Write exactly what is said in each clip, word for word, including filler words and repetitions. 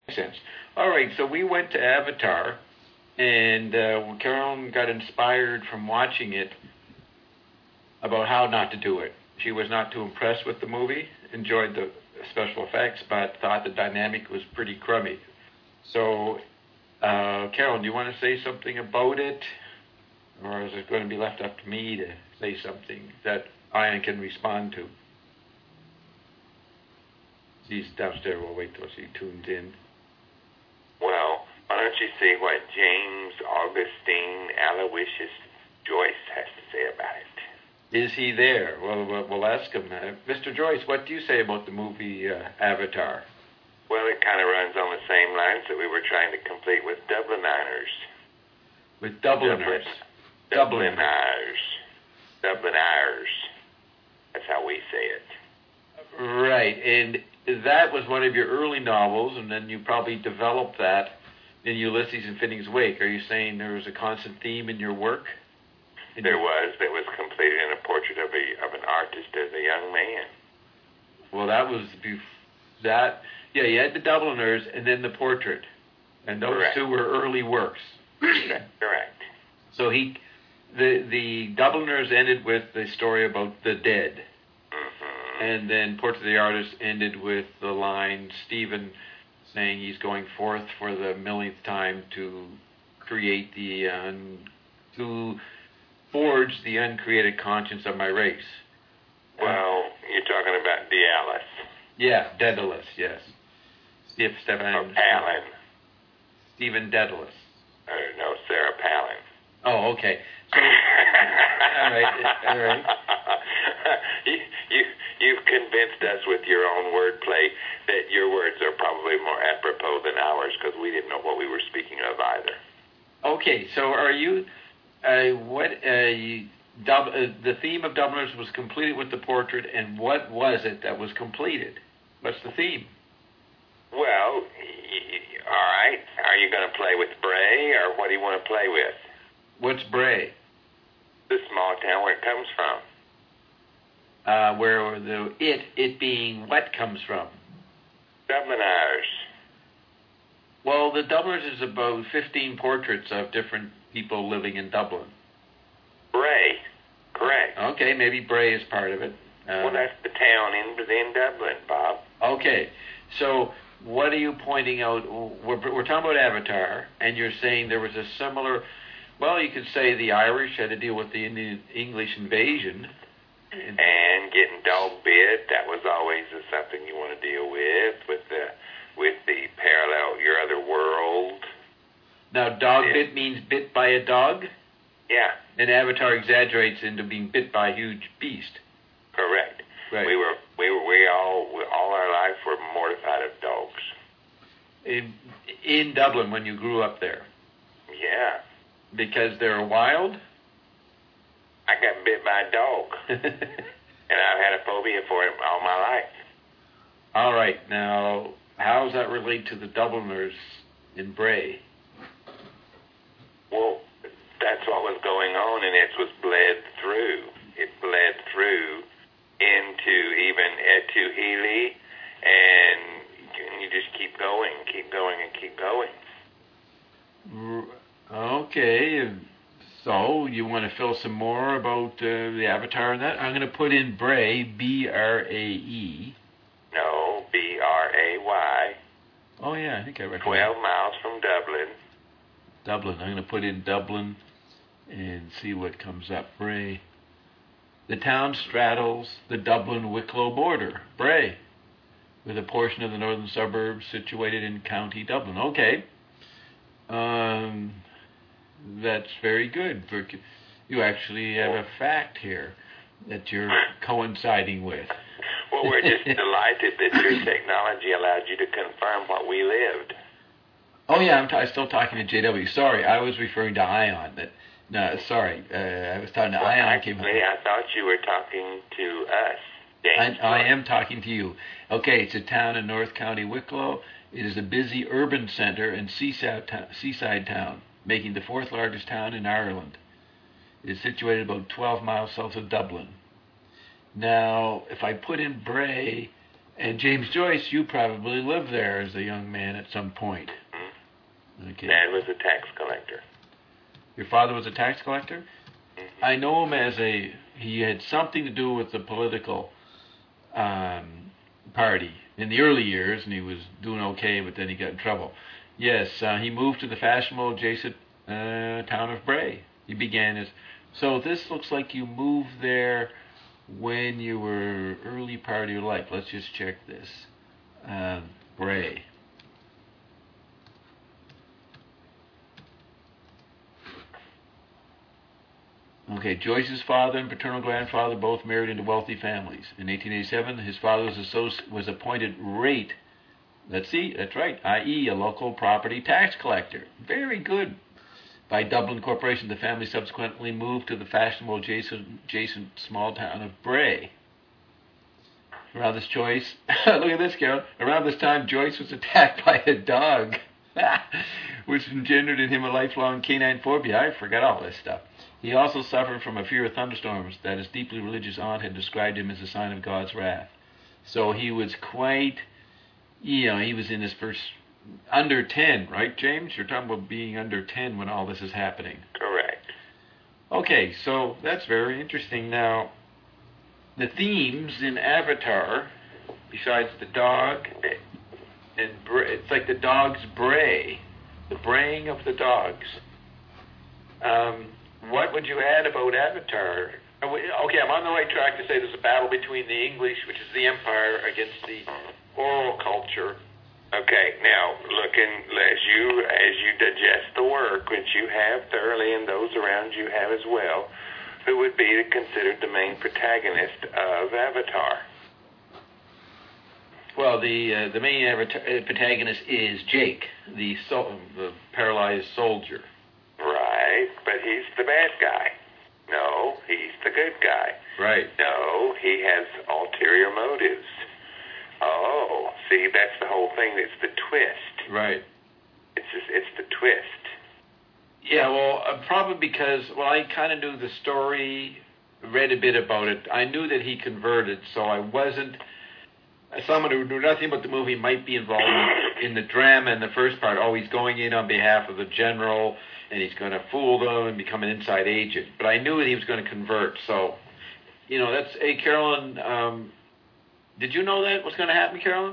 sense. All right, so we went to Avatar, and uh, Carolyn got inspired from watching it about how not to do it. She was not too impressed with the movie, enjoyed the special effects, but thought the dynamic was pretty crummy. So, uh, Carolyn, do you want to say something about it? Or is it going to be left up to me to say something that Ian can respond to? She's downstairs. We'll wait till she tunes in. Well, why don't you see what James Augustine Aloysius Joyce has to say about it? Is he there? Well, we'll, we'll ask him. Uh, Mister Joyce, what do you say about the movie uh, Avatar? Well, it kind of runs on the same lines that we were trying to complete with Dubliners. With Dubliners? Dublin, Dubliners. Dubliners. That's how we say it. Right, and that was one of your early novels, and then you probably developed that in Ulysses and Finneg's Wake. Are you saying there was a constant theme in your work? In there your... was. That was completed in a portrait of a of an artist as a young man. Well, that was bef- that. Yeah, you had the Dubliners and then the portrait, and those Correct. two were early works. Correct. So he, the the Dubliners ended with the story about the dead. And then Portrait of the Artist ended with the line, Stephen saying he's going forth for the millionth time to create the, un, to forge the uncreated conscience of my race. Well, you're talking about Daedalus. Yeah, Daedalus, yes. Steve, Stephen. Or Palin. Stephen Daedalus. Uh, no, Sarah Palin. Oh, okay. So, all right, all right. you, you, you've convinced us with your own wordplay that your words are probably more apropos than ours because we didn't know what we were speaking of either. Okay, so are you, uh, what, uh, you, dub, uh, the theme of Dubliners was completed with the portrait, and what was it that was completed? What's the theme? Well, y- all right. Are you going to play with Bray, or what do you want to play with? What's Bray? The small town where it comes from. Uh, where the it, it being what comes from? Dubliners. Well, the Dubliners is about fifteen portraits of different people living in Dublin. Bray. Correct. Okay, maybe Bray is part of it. Uh, well, that's the town in, in Dublin, Bob. Okay, so what are you pointing out? We're, we're talking about Avatar, and you're saying there was a similar... Well, you could say the Irish had to deal with the Indian, English invasion. And, and getting dog bit, that was always something you want to deal with, with the with the parallel, your other world. Now, dog yeah. bit means bit by a dog? Yeah. And Avatar exaggerates into being bit by a huge beast. Correct. Right. We were, we were, we all, we, all our life were mortified of dogs. In, in Dublin, when you grew up there? Yeah. Because they're wild? I got bit by a dog. And I've had a phobia for it all my life. All right. Now, how does that relate to the Dubliners in Bray? Well, that's what was going on, and it was bled through. It bled through into even Etu Healy, and you just keep going, keep going, and keep going. Okay. So, you want to fill some more about uh, the Avatar and that? I'm going to put in Bray, B R A E. No, B R A Y. Oh, yeah, I think I recognize. twelve miles from Dublin. Dublin. I'm going to put in Dublin and see what comes up. Bray. The town straddles the Dublin-Wicklow border. Bray. With a portion of the northern suburbs situated in County Dublin. Okay. Um... That's very good. For, you actually have a fact here that you're coinciding with. Well, we're just delighted that your technology allowed you to confirm what we lived. Oh, yeah, I'm, t- I'm still talking to J W. Sorry, I was referring to Ion. That, no, sorry, uh, I was talking to well, Ion. Actually, came I thought you were talking to us, James. I, I am talking to you. Okay, it's a town in North County Wicklow. It is a busy urban center and seaside, to- seaside town, making the fourth largest town in Ireland. It is situated about twelve miles south of Dublin. Now, if I put in Bray, And James Joyce, you probably lived there as a young man at some point. Mm-hmm. Okay. Dad was a tax collector. Your father was a tax collector? Mm-hmm. I know him as a, he had something to do with the political um, party in the early years, and he was doing okay, but then he got in trouble. Yes, uh, he moved to the fashionable adjacent uh, town of Bray. He began his, so this looks like you moved there when you were early part of your life. Let's just check this. Uh, Bray. Okay, Joyce's father and paternal grandfather both married into wealthy families. In eighteen eighty-seven, his father was, associ- was appointed rate, let's see, that's right, that is a local property tax collector. Very good. By Dublin Corporation, the family subsequently moved to the fashionable adjacent, adjacent small town of Bray. Around this Joyce, look at this, Carol. Around this time, Joyce was attacked by a dog, which engendered in him a lifelong canine phobia. I forgot all this stuff. He also suffered from a fear of thunderstorms that his deeply religious aunt had described him as a sign of God's wrath. So he was quite, you know, he was in his first, under ten, right, James? You're talking about being under ten when all this is happening. Correct. Okay, so that's very interesting. Now, the themes in Avatar, besides the dog, and it's like the dog's bray, the braying of the dogs. Um, what would you add about Avatar? Okay, I'm on the right track to say there's a battle between the English, which is the Empire, against the oral culture. Okay, now looking as you as you digest the work, which you have thoroughly, and those around you have as well, who would be considered the main protagonist of Avatar? Well, the uh, the main avatar, uh, protagonist is Jake, the so, the paralyzed soldier. Right, but he's the bad guy. No, he's the good guy. Right. No, he has ulterior motives. Oh, see, that's the whole thing. It's the twist. Right. It's just, it's the twist. Yeah, well, uh, probably because, well, I kind of knew the story, read a bit about it. I knew that he converted, so I wasn't, someone who knew nothing about the movie might be involved in, in the drama in the first part. Oh, he's going in on behalf of the general, and he's going to fool them and become an inside agent. But I knew that he was going to convert, so, you know, that's, hey, Carolyn, um, did you know that was going to happen, Carolyn?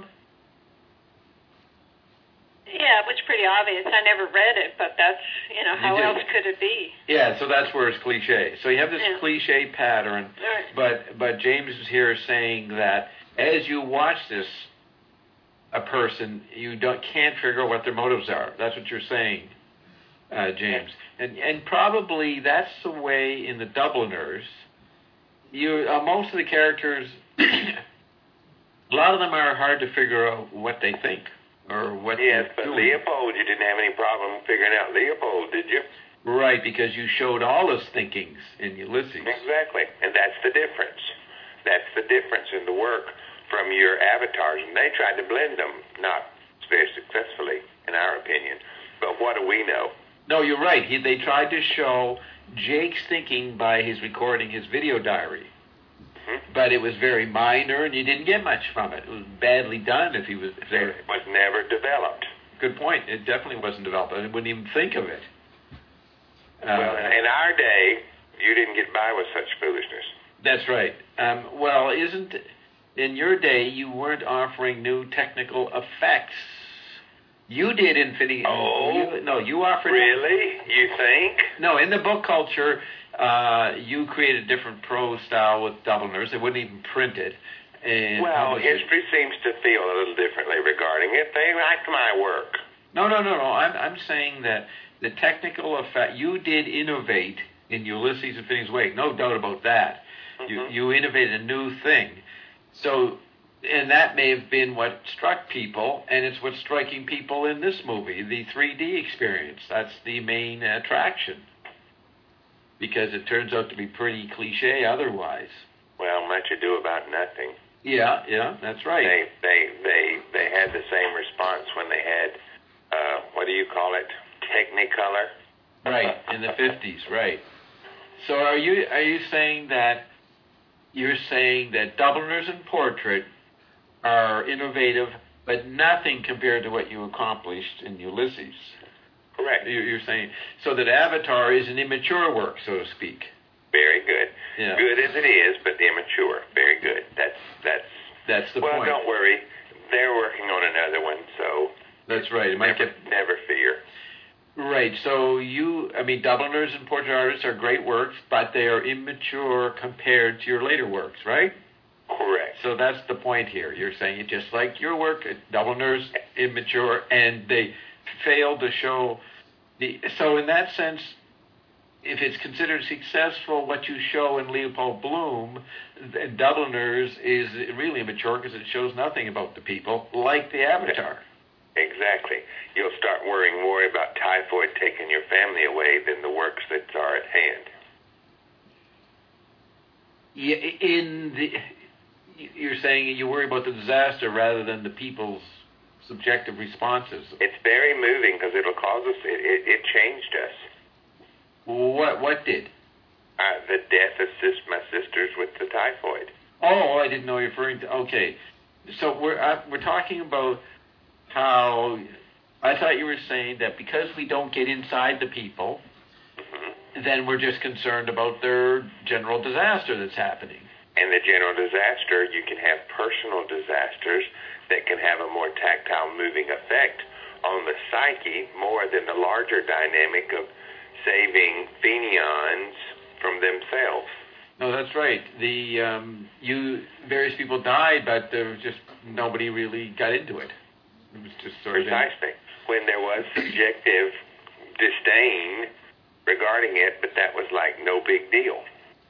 Yeah, it was pretty obvious. I never read it, but that's, you know, how else could it be? Yeah, so that's where it's cliche. So you have this yeah. cliche pattern, right. but but James is here saying that as you watch this, a person, you don't can't figure out what their motives are. That's what you're saying, uh, James. And and probably that's the way in the Dubliners. You uh, most of the characters. A lot of them are hard to figure out what they think or what. Yes, but doing. Leopold, you didn't have any problem figuring out Leopold, did you? Right, because you showed all his thinkings in Ulysses. Exactly, and that's the difference. That's the difference in the work from your avatars, and they tried to blend them, not very successfully, in our opinion. But what do we know? No, you're right. He, they tried to show Jake's thinking by his recording his video diary. But it was very minor, and you didn't get much from it. It was badly done. If he was, if they, it was never developed. Good point. It definitely wasn't developed. I wouldn't even think of it. Uh, well, in our day, you didn't get by with such foolishness. That's right. Um, well, isn't in your day you weren't offering new technical effects? You did Infinity. Oh, you, no, you offered. Really? You think? No, in the book culture. Uh, you created a different prose style with Dubliners. They wouldn't even print it. And well, history it. seems to feel a little differently regarding it. They liked my work. No, no, no, no. I'm, I'm saying that the technical effect, you did innovate in Ulysses and Phineas Wake. No doubt about that. Mm-hmm. You, you innovated a new thing. So, and that may have been what struck people, and it's what's striking people in this movie, the three D experience. That's the main attraction. Because it turns out to be pretty cliche otherwise. Well, much ado about nothing. Yeah, yeah, that's right. They they they, they had the same response when they had, uh, what do you call it, Technicolor? Right, in the fifties, right. So are you are you saying that you're saying that Dubliners and Portrait are innovative, but nothing compared to what you accomplished in Ulysses. Correct. You're saying so that Avatar is an immature work, so to speak. Very good. Yeah. Good as it is, but immature. Very good. That's that's. That's the well, point. Well, don't worry. They're working on another one, so. That's right. It might never, get... never fear. Right. So you, I mean, Dubliners and Portrait Artists are great works, but they are immature compared to your later works, right? Correct. So that's the point here. You're saying it just like your work, Dubliners, immature, and they failed to show the. So in that sense, if it's considered successful, what you show in Leopold Bloom, Dubliners is really immature because it shows nothing about the people, like the Avatar. Exactly. You'll start worrying more about typhoid taking your family away than the works that are at hand. Yeah, in the, you're saying you worry about the disaster rather than the people's subjective responses. It's very moving because it'll cause us. It, it, it changed us. What what did? Uh, the death of sis, my sisters with the typhoid. Oh, I didn't know you were referring to. Okay, so we're uh, we're talking about how I thought you were saying that because we don't get inside the people, mm-hmm. then we're just concerned about their general disaster that's happening. And the general disaster, you can have personal disasters that can have a more tactile, moving effect on the psyche more than the larger dynamic of saving Fenians from themselves. No, that's right. The um, you various people died, but there was just nobody really got into it. It was just sort precisely of when there was subjective disdain regarding it, but that was like no big deal.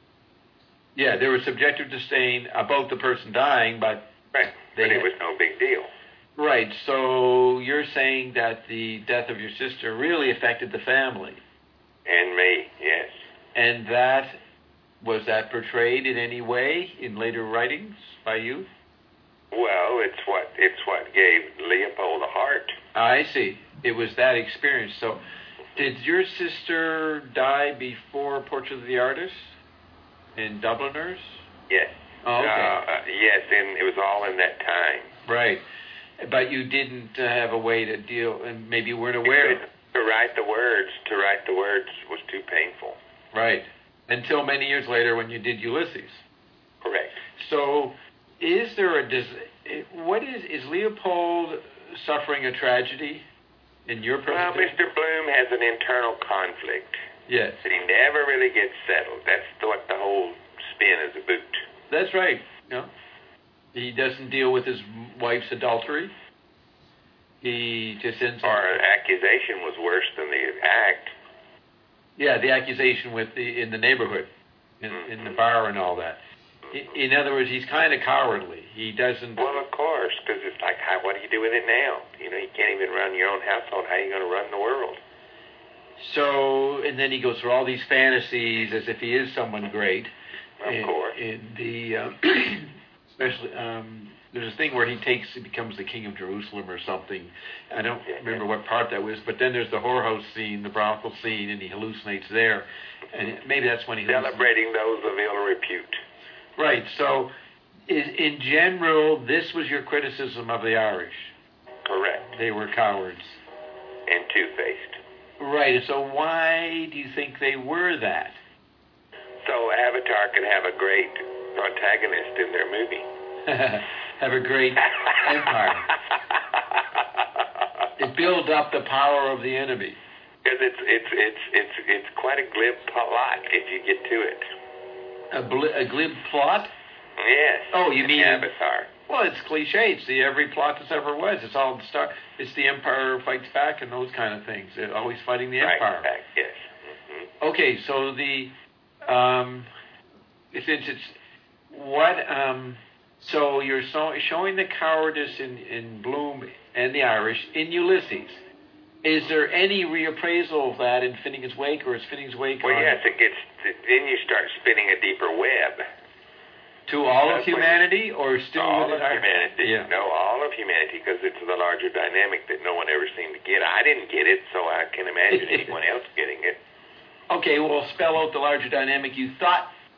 Yeah, there was subjective disdain about the person dying, but right, but it was no big deal. Right. So you're saying that the death of your sister really affected the family. And me, yes. And that, was that portrayed in any way in later writings by you? Well, it's what it's what gave Leopold a heart. I see. It was that experience. So, did your sister die before Portrait of the Artist in Dubliners? Yes. Oh, okay. Uh, uh, yes, and it was all in that time. Right. But you didn't uh, have a way to deal, and maybe you weren't aware of it. To write the words, to write the words was too painful. Right. Until many years later when you did Ulysses. Correct. So, is there a, what is, is Leopold suffering a tragedy in your Well, perspective? Mister Bloom has an internal conflict. Yes. That he never really gets settled. That's what the whole spin is about. That's right. No. He doesn't deal with his wife's adultery. He just ends up... Our accusation was worse than the act. Yeah, the accusation with the in the neighborhood, in, mm-hmm. in the bar and all that. Mm-hmm. In, in other words, he's kind of cowardly. He doesn't... Well, of course, because it's like, how, what do you do with it now? You know, you can't even run your own household. How are you going to run the world? So, and then he goes through all these fantasies as if he is someone great. Of in, course. In the, um, especially, um, there's a thing where he takes, he becomes the king of Jerusalem or something. I don't yeah, remember yeah. what part that was, but then there's the whorehouse scene, the brothel scene, and he hallucinates there. And maybe that's when he... Celebrating those of ill repute. Right, so in, in general, this was your criticism of the Irish. Correct. They were cowards. And two-faced. Right, so why do you think they were that? So Avatar could have a great protagonist in their movie. Have a great empire. It builds up the power of the enemy. Because it's it's it's it's it's quite a glib plot if you get to it. A, bl- a glib plot? Yes. Oh, you mean Avatar? Well, it's cliche. It's the every plot that's ever was. It's all the star. It's the Empire fights back and those kind of things. They're always fighting the Empire. Right back. Yes. Mm-hmm. Okay, so the um, since it's what um, so you're so, showing the cowardice in in Bloom and the Irish in Ulysses. Is there any reappraisal of that in Finnegan's Wake, or is Finnegan's Wake? Well, on yes, it gets. Then you start spinning a deeper web. To all That's of humanity, or still all with of humanity? Yeah. No, all of humanity, because it's the larger dynamic that no one ever seemed to get. I didn't get it, so I can imagine anyone else getting it. Okay, well, spell out the larger dynamic you thought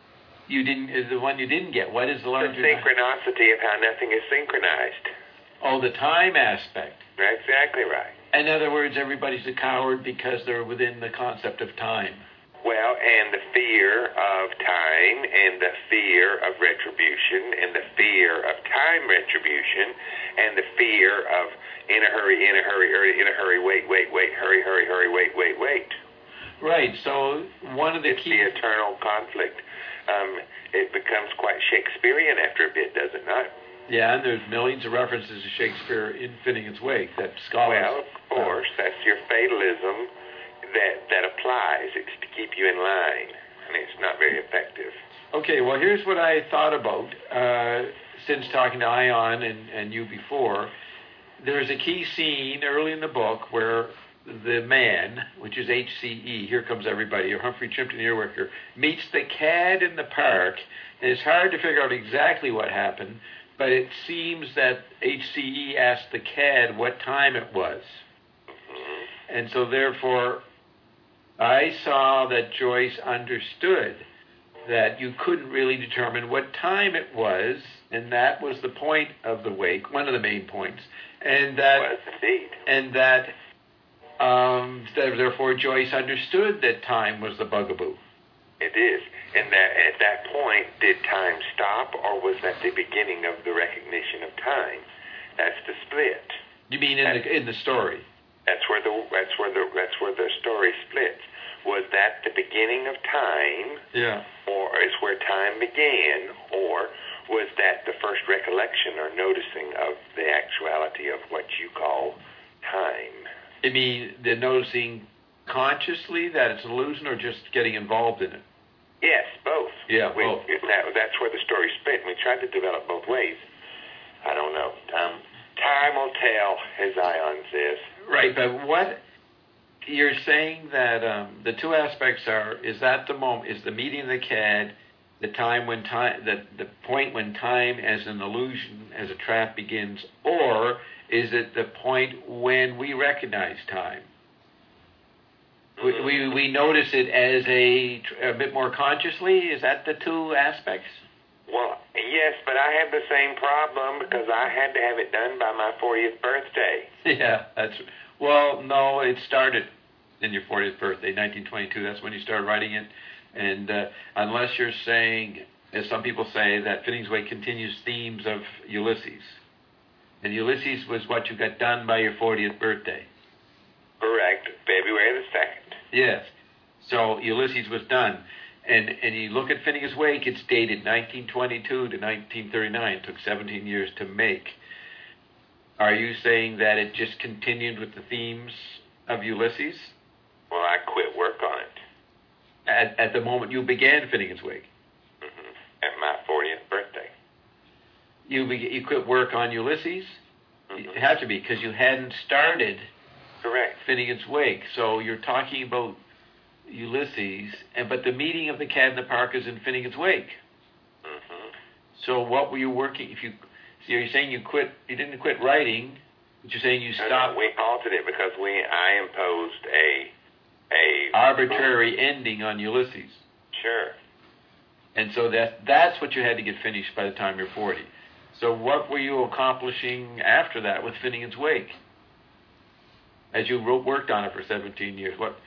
you didn't, is the one you didn't get. What is the larger? The synchronicity of how nothing is synchronized. Oh, the time aspect. That's exactly right. In other words, everybody's a coward because they're within the concept of time. Well, and the fear of time, and the fear of retribution, and the fear of time retribution, and the fear of in a hurry, in a hurry, hurry, in a hurry, wait, wait, wait, hurry, hurry, hurry, wait, wait, wait. Right. So one of the it's key the eternal conflict. Um, it becomes quite Shakespearean after a bit, does it not? Yeah, and there's millions of references to Shakespeare in Finnegan's Wake that scholars. Well, of course, uh, that's your fatalism that that applies. It's to keep you in line. I mean, it's not very effective. Okay, well, here's what I thought about uh, since talking to Ion and, and you before. There's a key scene early in the book where the man, which is H C E, here comes everybody, or Humphrey Chimpton Earwicker, meets the cad in the park, and it's hard to figure out exactly what happened, but it seems that H C E asked the cad what time it was. Mm-hmm. And so therefore, I saw that Joyce understood that you couldn't really determine what time it was, and that was the point of the wake, one of the main points, and that, was indeed. and that, um, therefore Joyce understood that time was the bugaboo. It is, and that at that point, did time stop, or was that the beginning of the recognition of time? That's the split. You mean in that's, the in the story? That's where the that's where the that's where the story splits. Was that the beginning of time? Yeah. Or is where time began, or was that the first recollection or noticing of the actuality of what you call time? I mean, the noticing consciously that it's an illusion, or just getting involved in it? Yes, both. Yeah, we, both. That, that's where the story split. We tried to develop both ways. I don't know. Um, time will tell, as Ion says. Right, but what you're saying that um, the two aspects are, is that the moment, is the meeting of the cad, the time when time, the, the point when time as an illusion, as a trap begins, or is it the point when we recognize time? We, we, we notice it as a, a bit more consciously? Is that the two aspects? Well, yes, but I have the same problem because I had to have it done by my fortieth birthday. Yeah, that's, well, no, it started in your fortieth birthday, nineteen twenty-two. That's when you started writing it. And uh, unless you're saying, as some people say, that Finnegan's Wake continues themes of Ulysses. And Ulysses was what you got done by your fortieth birthday. Correct, February the second. Yes. So Ulysses was done. And and you look at Finnegan's Wake, it's dated nineteen twenty-two to nineteen thirty-nine. It took seventeen years to make. Are you saying that it just continued with the themes of Ulysses? Well, I quit work on it. At, at the moment you began Finnegan's Wake? Mm-hmm. At my fortieth birthday. You be, you quit work on Ulysses? Mm-hmm. It had to be, because you hadn't started Correct. Finnegan's Wake. So you're talking about Ulysses, and but the meeting of the cad in the park is in Finnegan's Wake. Mm-hmm. So what were you working? If you, so you're saying you quit, you didn't quit writing, but you're saying you stopped. No, we halted it because we I imposed a a arbitrary ending on Ulysses. Sure. And so that that's what you had to get finished by the time you're forty. So what were you accomplishing after that with Finnegan's Wake? As you wrote, worked on it for seventeen years, what?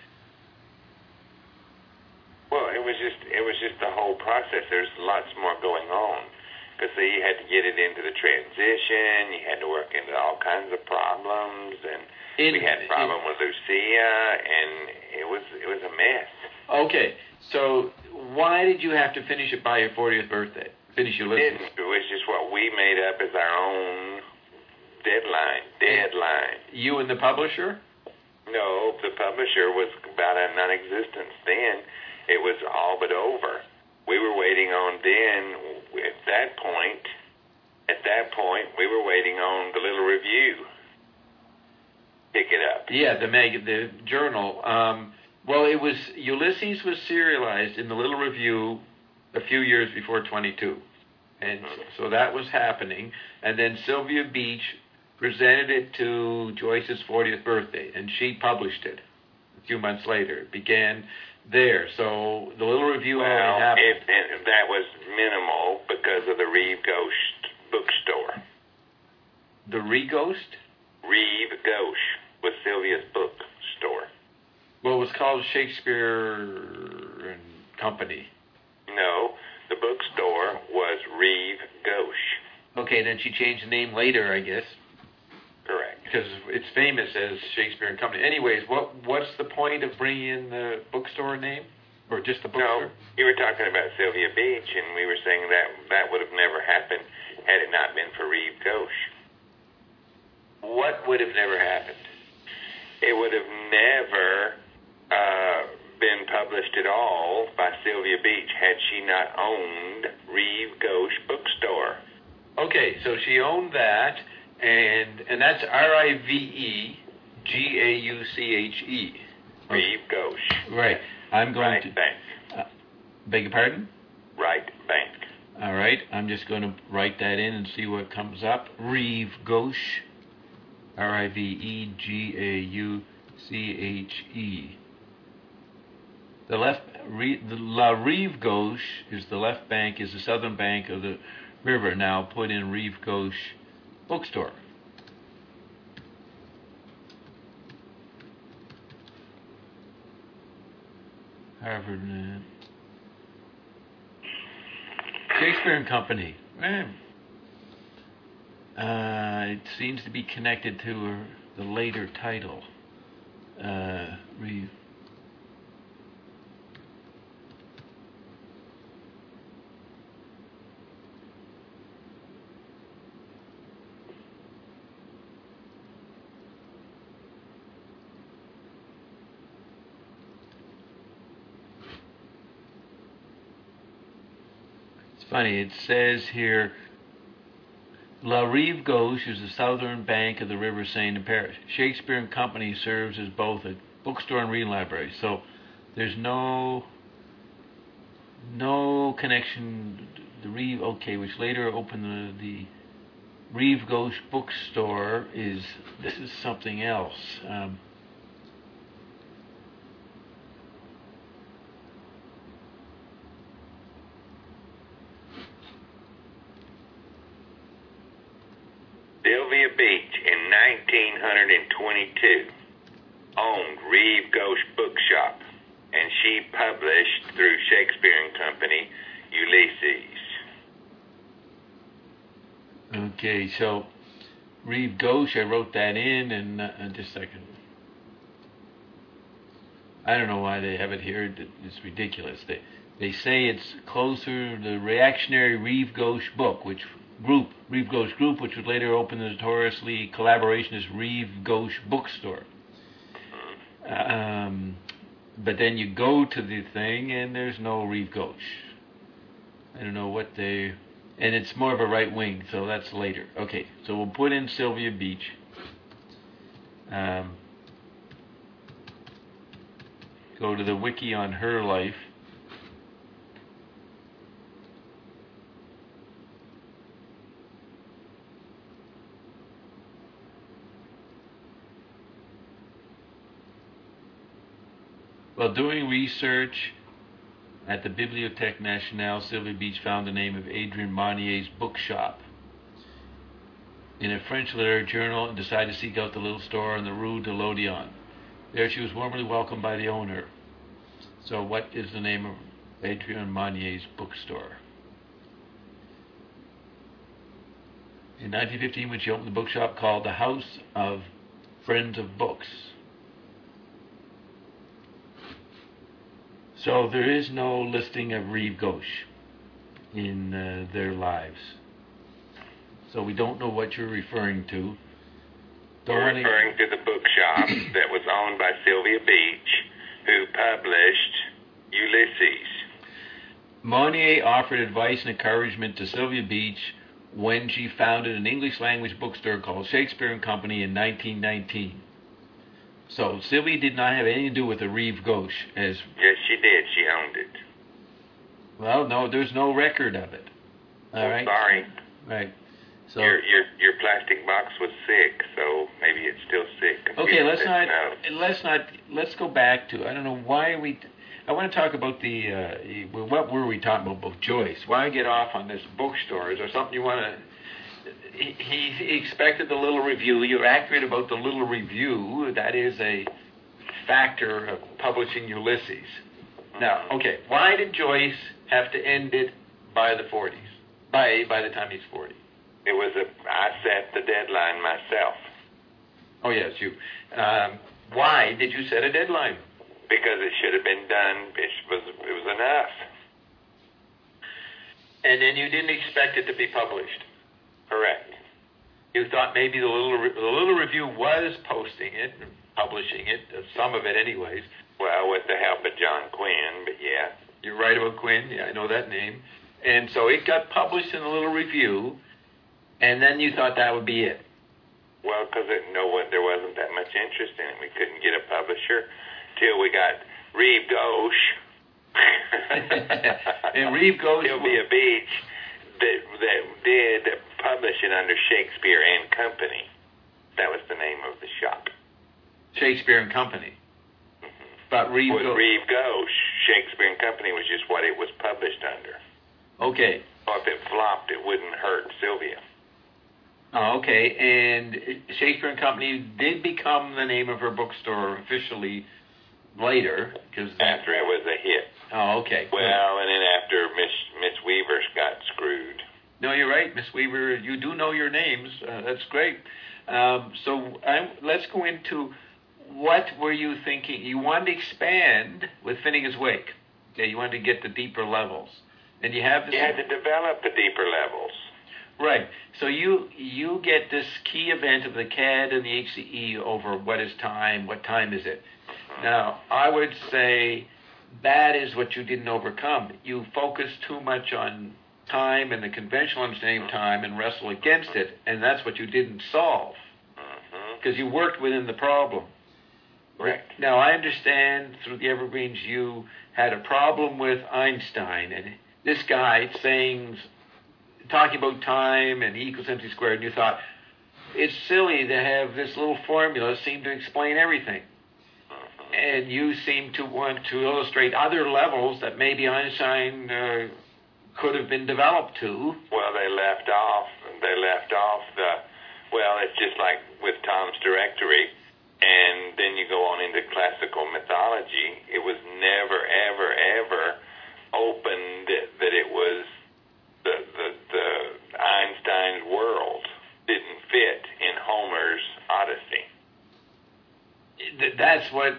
Well, it was just it was just the whole process. There's lots more going on because you had to get it into the transition. You had to work into all kinds of problems, and in, we had a problem in, with Lucia, and it was it was a mess. Okay, so why did you have to finish it by your fortieth birthday? Finish Ulysses? It, it was just what we made up as our own deadline. Deadline. You and the publisher? No, the publisher was about a non-existence then. It was all but over. We were waiting on then, at that point, at that point, we were waiting on the little review. Pick it up. Yeah, the mag, the journal. Um, well, it was, Ulysses was serialized in the little review a few years before twenty-two. And mm-hmm. so that was happening. And then Sylvia Beach presented it to Joyce's fortieth birthday, and she published it a few months later. It began there. So the little review Well, already happened. it, it, that was minimal because of the Reeve Ghost bookstore. The Re-Ghost? Reeve Ghost was Sylvia's bookstore. Well, it was called Shakespeare and Company. No, the bookstore was Reeve Ghost. Okay, then she changed the name later, I guess. Correct. Because it's famous as Shakespeare and Company. Anyways, what what's the point of bringing in the bookstore name? Or just the bookstore? No, you were talking about Sylvia Beach, and we were saying that that would have never happened had it not been for Reeve Ghost. What would have never happened? It would have never uh, been published at all by Sylvia Beach had she not owned Reeve Ghost bookstore. Okay, so she owned that, and and that's R I V E G A U C H E. Reeve Ghost. Right. I'm going Right to... Bank. Uh, beg your pardon? Right Bank. All right, I'm just going to write that in and see what comes up. Reeve Gauche, R I V E G A U C H E. The left, re, the La Rive Gauche is the left bank, is the southern bank of the river. Now put in Reeve Gauche bookstore. Harvard. Uh, Shakespeare and Company. Eh. Uh, it seems to be connected to her, the later title. Uh, Reeve. Funny, it says here, La Rive Gauche is the southern bank of the River Seine in Paris. Shakespeare and Company serves as both a bookstore and reading library. So there's no no connection. The Rive, okay, which later opened the, the Rive Gauche bookstore is, this is something else. Um, Sylvia Beach in nineteen twenty-two owned Reeve Ghost Bookshop, and she published through Shakespeare and Company Ulysses. okay, so Rive Gauche, I wrote that in, and uh, just a second. I don't know why they have it here. It's ridiculous. They they say it's closer to the reactionary Rive Gauche book, which group, Rive Gauche Group, which would later open the notoriously collaborationist Rive Gauche bookstore. Um, but then you go to the thing, and there's no Rive Gauche. I don't know what they... And it's more of a right wing, so that's later. Okay, so we'll put in Sylvia Beach. Um, go to the wiki on her life. While doing research at the Bibliothèque Nationale, Sylvia Beach found the name of Adrien Monier's bookshop in a French literary journal and decided to seek out the little store on the Rue de l'Odéon. There she was warmly welcomed by the owner. So what is the name of Adrien Monier's bookstore? In nineteen fifteen, when she opened the bookshop called the House of Friends of Books. So there is no listing of Rive Gauche in uh, their lives. So we don't know what you're referring to. We're referring to the bookshop that was owned by Sylvia Beach, who published Ulysses. Monnier offered advice and encouragement to Sylvia Beach when she founded an English language bookstore called Shakespeare and Company in nineteen nineteen. So Sylvia did not have anything to do with the Rive Gauche, as... Yes, she did. She owned it. Well, no, there's no record of it. All oh, right? Sorry. Right. So your, your your plastic box was sick, so maybe it's still sick. Okay, let's not, no. let's not, let's go back to, I don't know why we, I want to talk about the, uh, well, what were we talking about, about Joyce? Why get off on this bookstore? Is there something you want to, he, he expected the little review. You're accurate about the little review. That is a factor of publishing Ulysses. Now, okay, why did Joyce have to end it by the forties, by by the time he's forty? It was a, I set the deadline myself. Oh, yes, you. Um, why did you set a deadline? Because it should have been done. It was, it was enough. And then you didn't expect it to be published? Correct. You thought maybe the little the little review was posting it, publishing it, some of it anyways. Well, with the help of John Quinn, but yeah. You're right about Quinn. Yeah, I know that name. And so it got published in a little review, and then you thought that would be it. Well, because no one, there wasn't that much interest in it. We couldn't get a publisher till we got Reeve Ghosh. And Reeve Ghosh There'll be a beach that, that did publish it under Shakespeare and Company. That was the name of the shop. Shakespeare and Company. Mm-hmm. But Reeve With Ghosh. Reeve Ghosh, Shakespeare and Company was just what it was published under. Okay. So if it flopped, it wouldn't hurt Sylvia. Oh, okay. And Shakespeare and Company did become the name of her bookstore officially later, because after it was a hit. Oh, okay. Well, and then after Miss Miss Weaver got screwed. No, you're right, Miss Weaver. You do know your names. Uh, that's great. Um, so I, let's go into what were you thinking? You wanted to expand with Finnegan's Wake. Yeah, you wanted to get the deeper levels, and you have this. You had to develop the deeper levels. Right. So you you get this key event of the C A D and the H C E over what is time, what time is it. Now, I would say that is what you didn't overcome. You focused too much on time and the conventional understanding of time and wrestle against it, and that's what you didn't solve because you worked within the problem. Correct. Now, I understand through the Evergreens you had a problem with Einstein, and this guy saying, talking about time and E equals mc squared, and you thought, it's silly to have this little formula seem to explain everything. And you seem to want to illustrate other levels that maybe Einstein uh, could have been developed to. Well, they left off, they left off the, well, it's just like with Tom's Directory, and then you go on into classical mythology. It was never, ever, ever opened that, that it was the, the, the Einstein's world didn't fit in Homer's Odyssey. That's what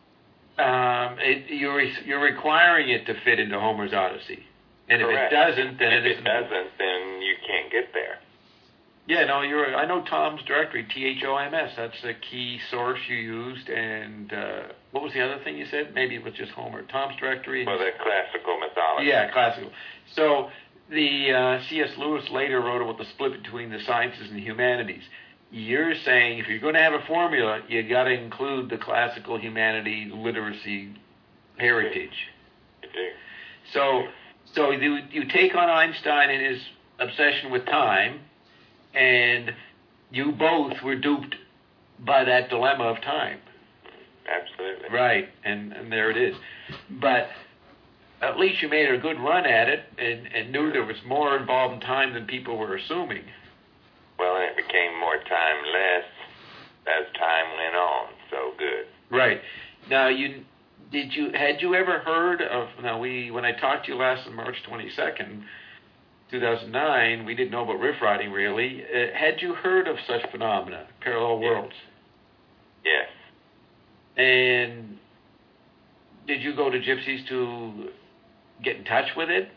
um, it, you're you're requiring it to fit into Homer's Odyssey, and Correct. if it doesn't, then if it it isn't. doesn't, then you can't get there. Yeah, no, you're. I know Tom's Directory, T H O M S. That's the key source you used, and uh, what was the other thing you said? Maybe it was just Homer. Tom's Directory. Well, the classical mythology. Yeah, classical. So the uh, C S Lewis later wrote about the split between the sciences and the humanities. You're saying if you're going to have a formula, you got to include the classical humanity literacy heritage. You do. So, so you, you take on Einstein and his obsession with time, and you both were duped by that dilemma of time. Absolutely. Right, and, and there it is. But at least you made a good run at it and, and knew there was more involved in time than people were assuming. Well, and it became more timeless as time went on. So good. Right. Now, you did you had you ever heard of? Now, we when I talked to you last on March twenty-second, two thousand nine, we didn't know about riff riding really. Uh, had you heard of such phenomena, parallel worlds? Yes. And did you go to Gypsies to get in touch with it?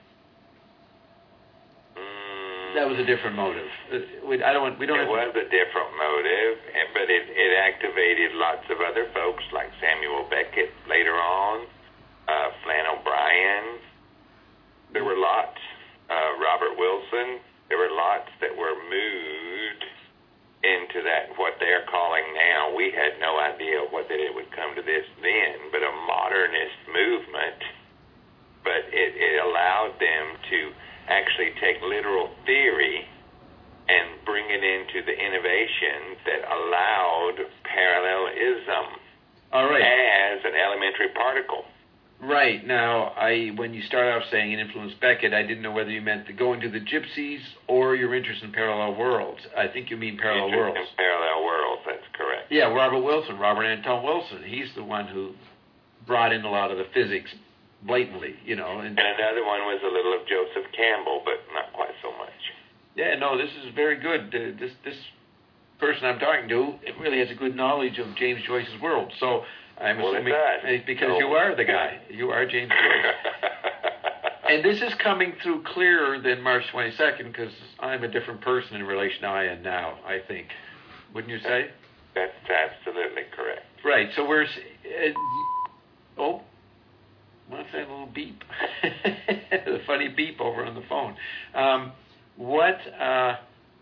That was a different motive. We, I don't want, we don't it have was a different motive, but it, it activated lots of other folks like Samuel Beckett later on, uh, Flann O'Brien. There were lots. Uh, Robert Wilson. There were lots that were moved into that, what they're calling now. We had no idea what that it would come to this then, but a modernist movement. But it, it allowed them to actually take literal theory and bring it into the innovation that allowed parallelism All right. as an elementary particle. Right. Now, I when you start off saying it influenced Beckett, I didn't know whether you meant the going to the gypsies or your interest in parallel worlds. I think you mean parallel interest worlds. In parallel worlds, that's correct. Yeah, Robert Wilson, Robert Anton Wilson. He's the one who brought in a lot of the physics blatantly, you know. And, and another one was a little of Joseph Campbell, but not quite so much. Yeah, no, this is very good. Uh, this this person I'm talking to, it really has a good knowledge of James Joyce's world. So I'm well, assuming it because so, you are the guy. You are James Joyce. And this is coming through clearer than March twenty-second because I'm a different person in relation to I am now, I think. Wouldn't you say? That's absolutely correct. Right. So we're... Uh, oh, what's that little beep? The funny beep over on the phone. Um, what... Uh,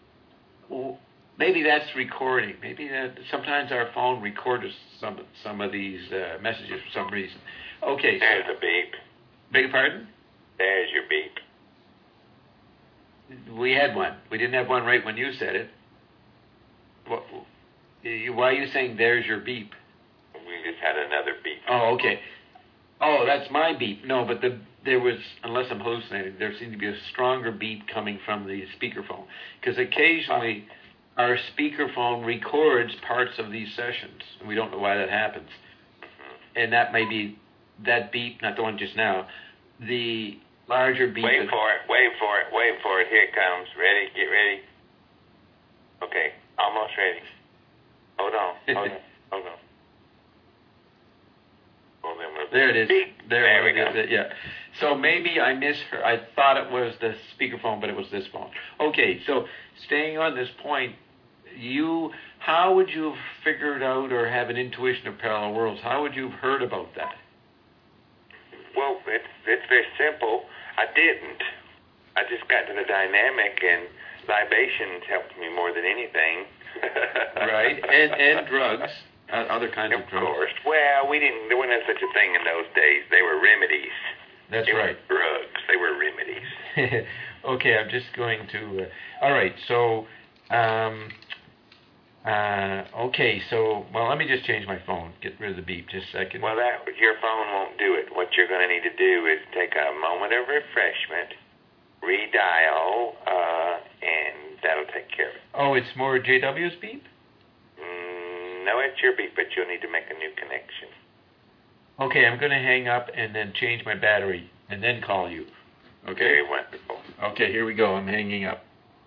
maybe that's recording. Maybe that, sometimes our phone records some, some of these uh, messages for some reason. Okay. So, there's a beep. Beg your pardon? There's your beep. We had one. We didn't have one right when you said it. What, why are you saying there's your beep? We just had another beep. Oh, okay. Oh, that's my beep. No, but the there was, unless I'm hallucinating, there seemed to be a stronger beep coming from the speakerphone. Because occasionally our speakerphone records parts of these sessions, and we don't know why that happens. Mm-hmm. And that may be that beep, not the one just now, the larger beep. Wait for it, wait for it, wait for it. Here it comes. Ready? Get ready. Okay, almost ready. Hold on, hold on, hold on. Hold on. There it is. Beep. There, there we go. Yeah. So maybe I misheard. I thought it was the speakerphone, but it was this phone. Okay, so staying on this point, you, how would you have figured out or have an intuition of parallel worlds? How would you have heard about that? Well, it's it's very simple. I didn't. I just got to the dynamic, and libations helped me more than anything. Right, and and drugs, uh, other kinds of, of drugs. Of course. Well, we didn't. There wasn't such a thing in those days. They were remedies. That's they right. Were drugs. They were remedies. Okay, I'm just going to. Uh, all right, so. Um, Uh, okay, so, well, let me just change my phone. Get rid of the beep just a second. Well, that your phone won't do it. What you're going to need to do is take a moment of refreshment, redial, uh, and that'll take care of it. Oh, it's more J W's beep? Mm, no, it's your beep, but you'll need to make a new connection. Okay, I'm going to hang up and then change my battery and then call you. Okay? Very wonderful. Okay, here we go. I'm hanging up.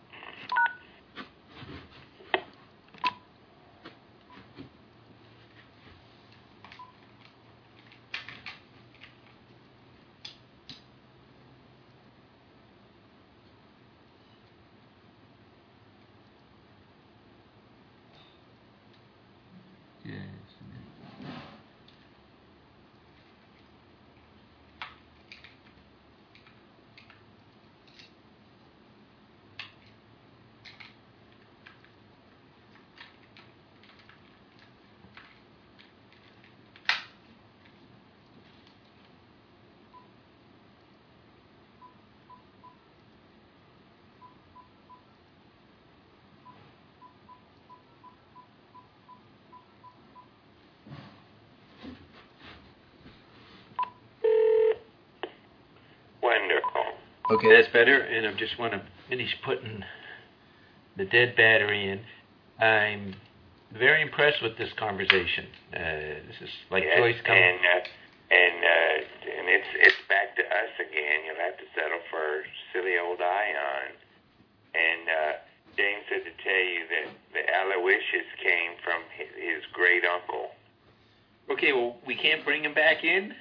Wonderful. Okay, that's better, and I just want to finish putting the dead battery in. I'm very impressed with this conversation. Uh, this is like yes, Joyce coming. And, uh, and, uh, and it's it's back to us again. You'll have to settle for silly old Ion. And uh, James said to tell you that the Aloysius came from his, his great uncle. Okay, well, we can't bring him back in?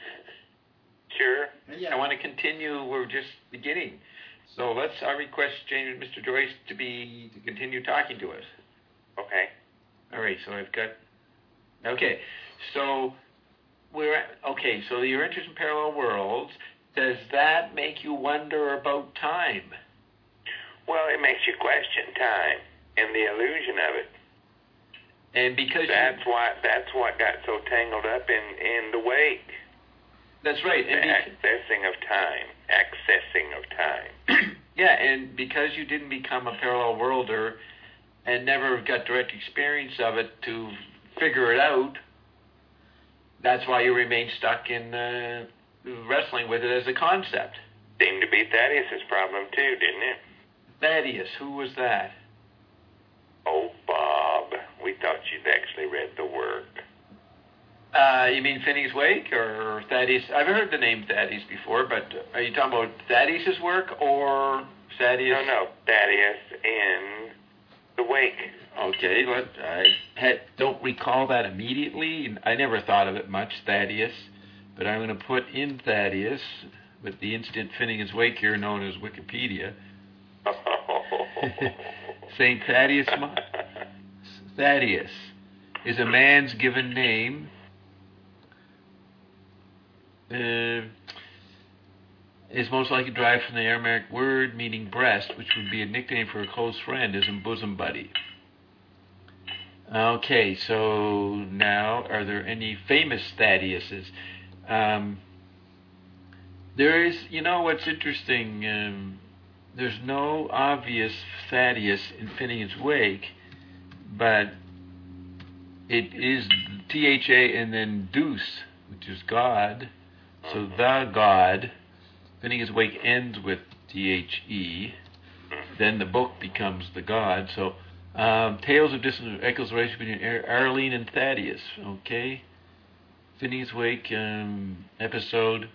Sure. Yeah, I want to continue. We're just beginning. So let's, I request James and Mister Joyce to be, to continue talking to us. Okay. All right, so I've got, okay, so we're, okay, so your interest in parallel worlds, does that make you wonder about time? Well, it makes you question time and the illusion of it. And because that's you, why that's what got so tangled up in, in the wake. That's right. The And accessing of time. Accessing of time. Yeah, and because you didn't become a parallel worlder and never got direct experience of it to figure it out, that's why you remain stuck in uh, wrestling with it as a concept. Seemed to be Thaddeus' problem too, didn't it? Thaddeus, who was that? Oh, Bob, we thought you'd actually read the work. Uh, you mean Phineas Wake or Thaddeus? I've heard the name Thaddeus before, but are you talking about Thaddeus' work or Thaddeus? No, no, Thaddeus in the Wake. Okay, but I had, don't recall that immediately. I never thought of it much, Thaddeus, but I'm going to put in Thaddeus with the instant Phineas Wake here, known as Wikipedia. Saint Thaddeus. Thaddeus is a man's given name. Uh, is most likely derived from the Aramaic word meaning breast, which would be a nickname for a close friend as in bosom buddy. Okay, so now, are there any famous Thaddeus's? Um, there is, you know what's interesting, um, there's no obvious Thaddeus in Phineas Wake, but it is T H A and then Deus, which is God. So the God. Phineas Wake ends with T H E. Then the book becomes the God. So um, Tales of Distant Echoes of Relation between Ar- Arlene and Thaddeus. Okay. Phineas Wake um, episode.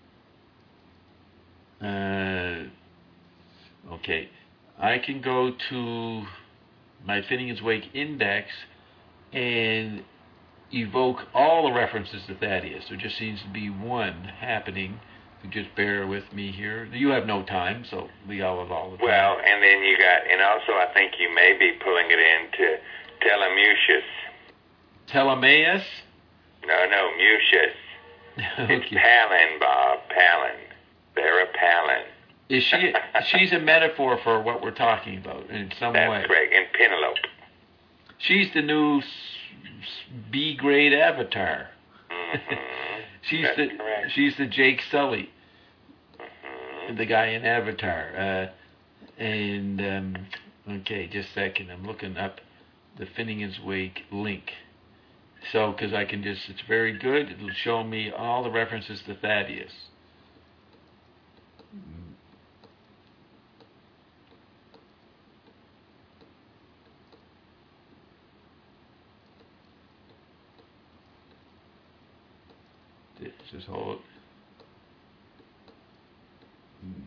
Uh, okay. I can go to my Phineas Wake index and evoke all the references to Thaddeus. There just seems to be one happening. You just bear with me here. You have no time, so we all have all the time. Well, and then you got, and also I think you may be pulling it into Telemucius. Telemaeus? No, no, Mucius. Okay. It's Palin, Bob, Palin. Sarah Palin. Is she? She's a metaphor for what we're talking about in some That's way. That's correct. And Penelope. She's the new B-grade Avatar. Mm-hmm. she's That's the correct. she's the Jake Sully, Mm-hmm. the guy in Avatar. Uh, and um, okay, just a second. I'm looking up the Phineas Wake link. So, because I can just, it's very good. It'll show me all the references to Thaddeus. Just hold. Hmm.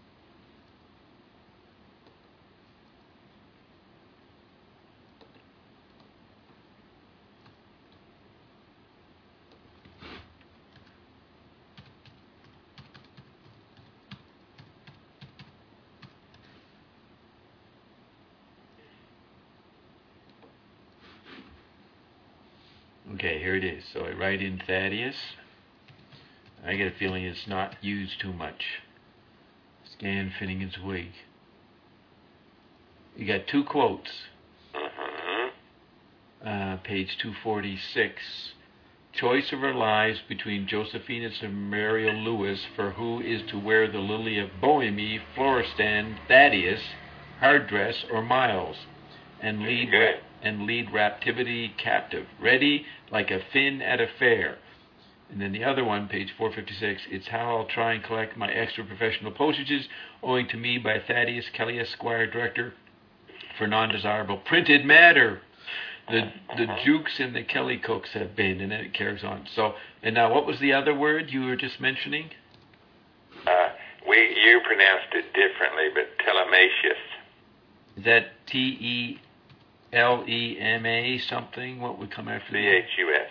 Okay, here it is. So I write in Thaddeus. I get a feeling it's not used too much. Scan Phineas Wake. You got two quotes. Mm-hmm. Uh, page two forty-six. Choice of her lives between Josephinus and Mario Lewis for who is to wear the lily of Bohemy, Florestan, Thaddeus, Hardress, or Miles, and lead ra- and lead Raptivity captive, ready like a fin at a fair. And then the other one, page four fifty-six, it's how I'll try and collect my extra professional postages owing to me by Thaddeus Kelly Esquire, Director for Non-Desirable Printed Matter. The the Jukes and the Kelly Cooks have been, and then it carries on. So, and now what was the other word you were just mentioning? Uh, we you pronounced it differently, but Telemachus. Is that T E L E M A something? What would come after C that? H U S.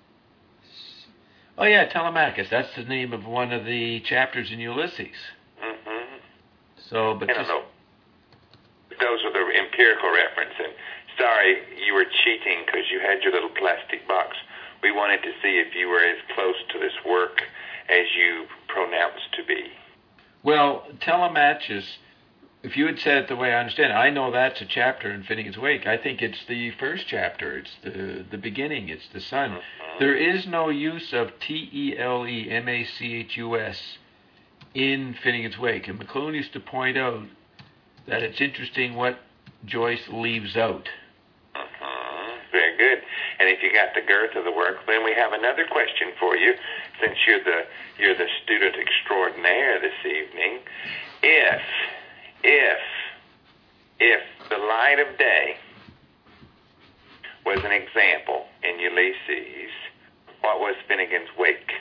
Oh yeah, Telemachus. That's the name of one of the chapters in Ulysses. Mm-hmm. So, but I don't just, know. Those are the empirical reference. And sorry, you were cheating because you had your little plastic box. We wanted to see if you were as close to this work as you pronounced to be. well, Telemachus, if you had said it the way I understand it, I know that's a chapter in Phineas Wake. I think it's the first chapter. It's the the beginning. It's the sun. Mm-hmm. There is no use of T E L E M A C H U S in Phineas Wake. And McLuhan used to point out that it's interesting what Joyce leaves out. Mm-hmm. Very good. And if you got the girth of the work, then we have another question for you, since you're the you're the student extraordinaire this evening. If if if the light of day was an example in Ulysses, what was Finnegan's Wake?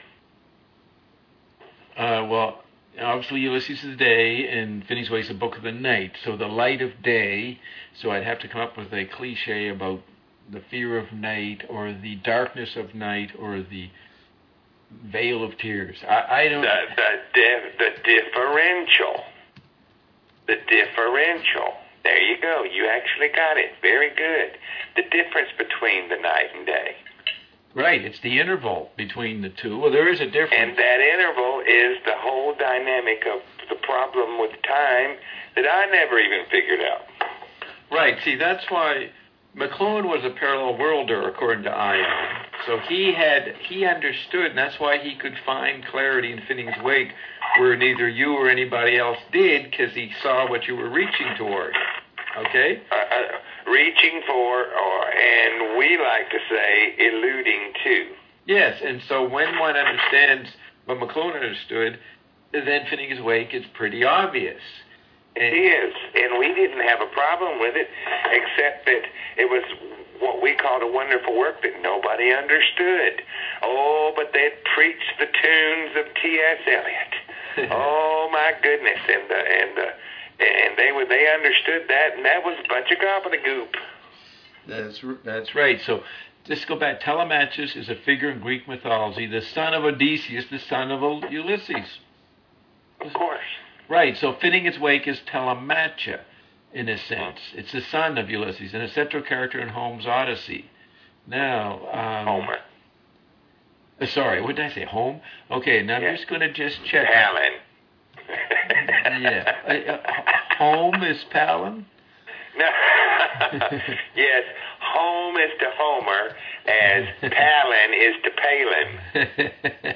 Uh, well, obviously Ulysses is the day, and Finnegan's Wake is a book of the night. So the light of day. So I'd have to come up with a cliche about the fear of night, or the darkness of night, or the veil of tears. I, I don't. The the, dif- the differential. The differential. There you go. You actually got it. Very good. The difference between the night and day. Right. It's the interval between the two. Well, there is a difference. And that interval is the whole dynamic of the problem with time that I never even figured out. Right. See, that's why McLuhan was a parallel worlder, according to Ion. So he had he understood, and that's why he could find clarity in Finnegan's Wake, where neither you or anybody else did, because he saw what you were reaching toward. Okay? Uh, uh, reaching for, or, and we like to say, alluding to. Yes, and so when one understands what McLuhan understood, then Finnegan's Wake is pretty obvious. It is, and we didn't have a problem with it, except that it was what we called a wonderful work that nobody understood. Oh, but they'd preach the tunes of T S. Eliot. Oh my goodness, and the, and the, and they were they understood that, and that was a bunch of gobbledygook. That's that's right. So just go back. Telemachus is a figure in Greek mythology, the son of Odysseus, the son of Ulysses. Of course. Right. So Finnegan's Wake is Telemacha, in a sense. It's the son of Ulysses, and a central character in Homer's Odyssey. Now, um, Homer. Uh, sorry, what did I say? Home? Okay. Now Yeah. I'm just going to just check. Palin. Yeah. Uh, uh, home is Palin? No. Yes, home is to Homer as Palin is to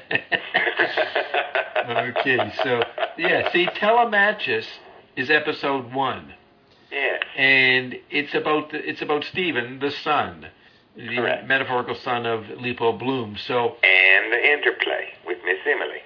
Palin. Okay, so, yeah, see, Telemachus is episode one. Yes. And it's about the, it's about Stephen, the son, the Correct. metaphorical son of Leopold Bloom. So, And the interplay with Miss Emily.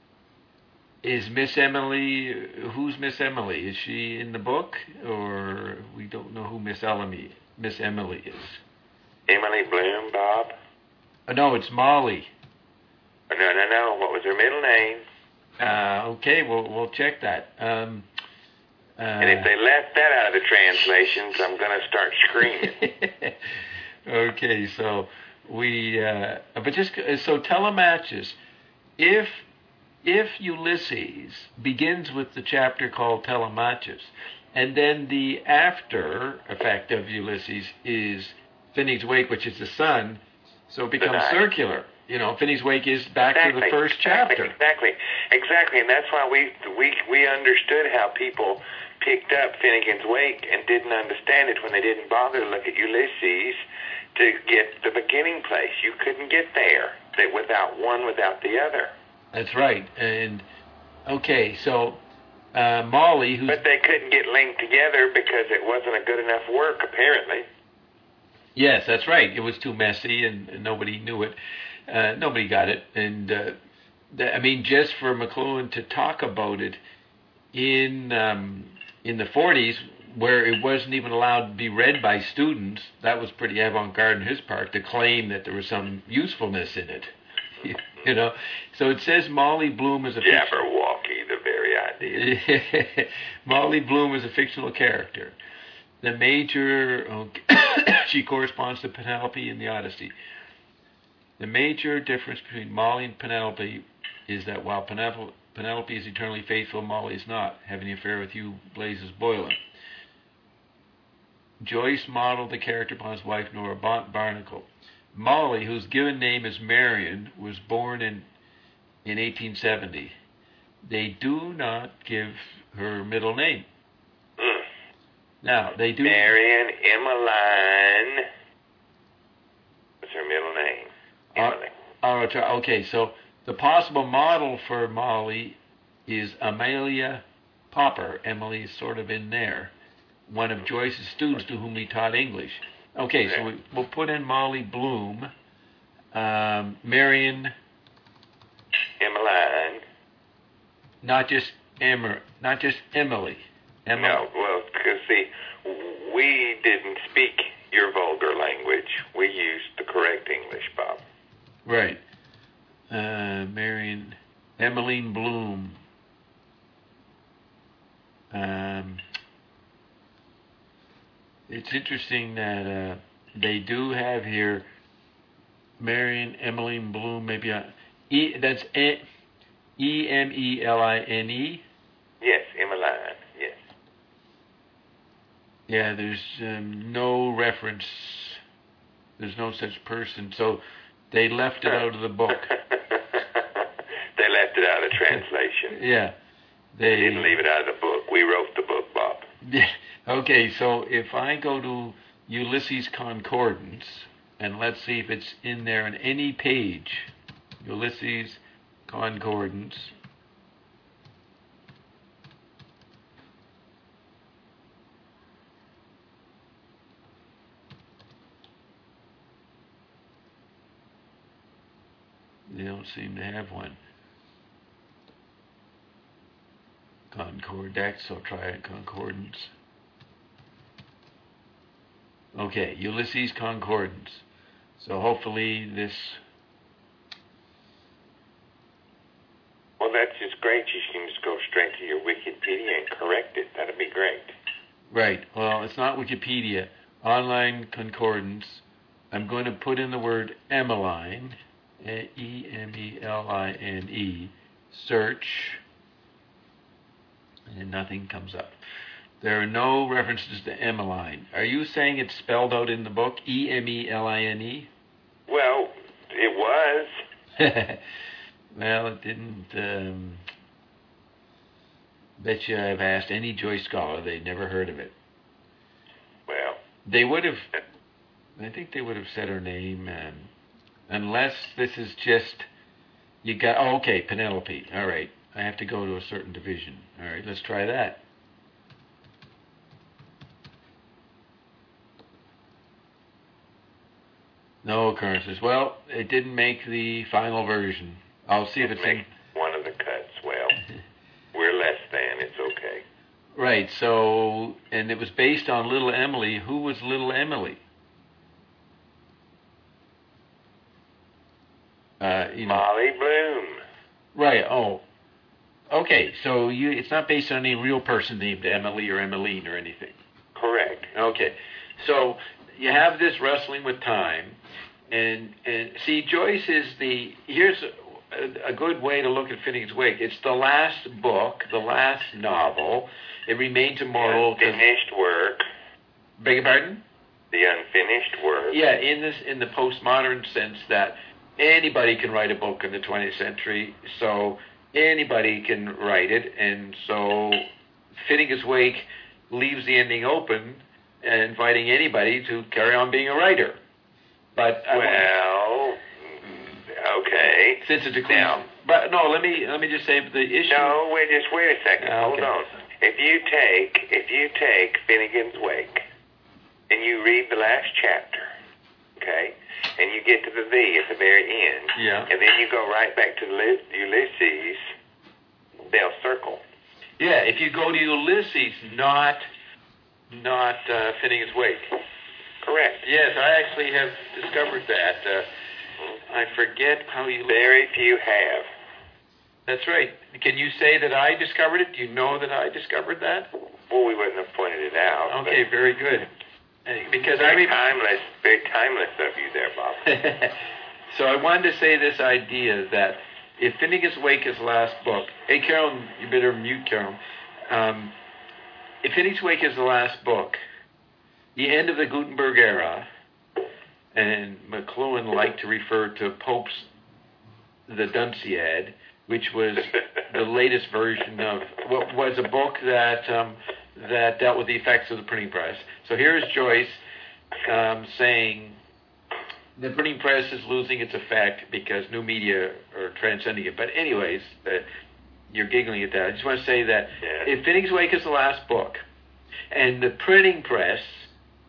is Miss Emily, who's Miss Emily? Is she in the book, or we don't know who Miss Emily, Miss Emily is? Emily Bloom, Bob? Oh, no, it's Molly. Oh, no, no, no. What was her middle name? Uh, okay, we'll we'll check that. Um, uh, And if they left that out of the translations, I'm going to start screaming. Okay, so we, uh, but just so Telemachus, if if Ulysses begins with the chapter called Telemachus, and then the after effect of Ulysses is Finnegan's Wake, which is the sun, so it becomes night. circular. You know, Finnegan's Wake is back Exactly, to the first exactly, chapter. Exactly, exactly, and that's why we we we understood how people picked up Finnegan's Wake and didn't understand it when they didn't bother to look at Ulysses to get the beginning place. You couldn't get there that without one, without the other. That's right. And okay, so uh, Molly, who's But they couldn't get linked together because it wasn't a good enough work, apparently. yes, that's right. It was too messy, and, and nobody knew it. Uh, nobody got it, and uh, th- I mean, just for McLuhan to talk about it in um, in the forties, where it wasn't even allowed to be read by students, that was pretty avant-garde on his part to claim that there was some usefulness in it. You know, so it says Molly Bloom is a fiction- Jabberwocky, the very idea. Molly Bloom is a fictional character. The major, okay, she corresponds to Penelope in the Odyssey. The major difference between Molly and Penelope is that while Penelope, Penelope is eternally faithful, Molly is not, having an affair with Hugh Blazes Boylan. Joyce modeled the character upon his wife Nora Barnacle. Molly, whose given name is Marion, was born in in eighteen seventy. They do not give her middle name. Mm. Now, they do... Marion Emmeline. What's her middle name? Emily. Uh, uh, okay, so the possible model for Molly is Amelia Popper. Emily is sort of in there. One of Joyce's students to whom he taught English. Okay, so we, we'll put in Molly Bloom, um, Marion. Emmeline. Not just Emer, not just Emily. Emily. No, well, because see, we didn't speak your vulgar language. We used the correct English, Bob. Right. Uh, Marion, Emmeline Bloom. Um, it's interesting that uh, they do have here Marion Emmeline Bloom. Maybe I, E. That's E E M E L I N E. Yes, Emmeline. Yes. Yeah, there's um, no reference. There's no such person. So they left it out of the book. They left it out of the translation. Yeah. They didn't leave it out of the book. We wrote the book, Bob. Yeah. Okay, so if I go to Ulysses Concordance, and let's see if it's in there on any page, Ulysses Concordance. They don't seem to have one. Concordex, so try it, Concordance. Okay, Ulysses Concordance. So hopefully this... Well, that's just great. You can just go straight to your Wikipedia and correct it. That'd be great. Right. Well, it's not Wikipedia. Online Concordance. I'm going to put in the word Emmeline, E M E L I N E, search, and nothing comes up. There are no references to Emmeline. Are you saying it's spelled out in the book, E M E L I N E? Well, it was. Well, it didn't. Um, bet you I've asked any Joyce scholar, they'd never heard of it. Well, they would have. I think they would have said her name, um, unless this is just you got. Oh, okay, Penelope. All right, I have to go to a certain division. All right, let's try that. No occurrences. Well, it didn't make the final version. I'll see if it's make in one of the cuts. Well, we're less than. It's okay. Right. So, and it was based on Little Emily. Who was Little Emily? Uh, you know. Molly Bloom. Right. Oh. Okay. So you, it's not based on any real person named Emily or Emmeline or anything. Correct. Okay. So you have this wrestling with time, and and see, Joyce is the here's a, a good way to look at Finnegan's Wake. It's the last book, the last novel. It remains immortal. The unfinished work. Beg your pardon? The unfinished work. Yeah, in this in the postmodern sense that anybody can write a book in the twentieth century, so anybody can write it, and so Finnegan's Wake leaves the ending open, inviting anybody to carry on being a writer. But I well, okay. Since it's a cliche, now, but no, let me let me just say the issue. No, wait, just wait a second. Uh, okay. Hold on. If you take if you take Finnegan's Wake and you read the last chapter, okay, and you get to the V at the very end, yeah, and then you go right back to Ulysses, they'll circle. Yeah, if you go to Ulysses, not not uh, Finnegan's Wake. Correct. Yes, I actually have discovered that. Uh, I forget how you... Very few have. That's right. Can you say that I discovered it? Do you know that I discovered that? Well, we wouldn't have pointed it out. Okay, very good. Because very I timeless, very timeless of you there, Bob. So I wanted to say this idea that if Finnegan's Wake is the last book... Hey, Carolyn, you better mute, Carolyn. Um, if Finnegan's Wake is the last book, the end of the Gutenberg era, and McLuhan liked to refer to Pope's The Dunciad, which was the latest version of what was a book that um, that dealt with the effects of the printing press. So here's Joyce um, saying the printing press is losing its effect because new media are transcending it. But anyways, uh, you're giggling at that. I just want to say that yeah. if Finnegan's Wake is the last book, and the printing press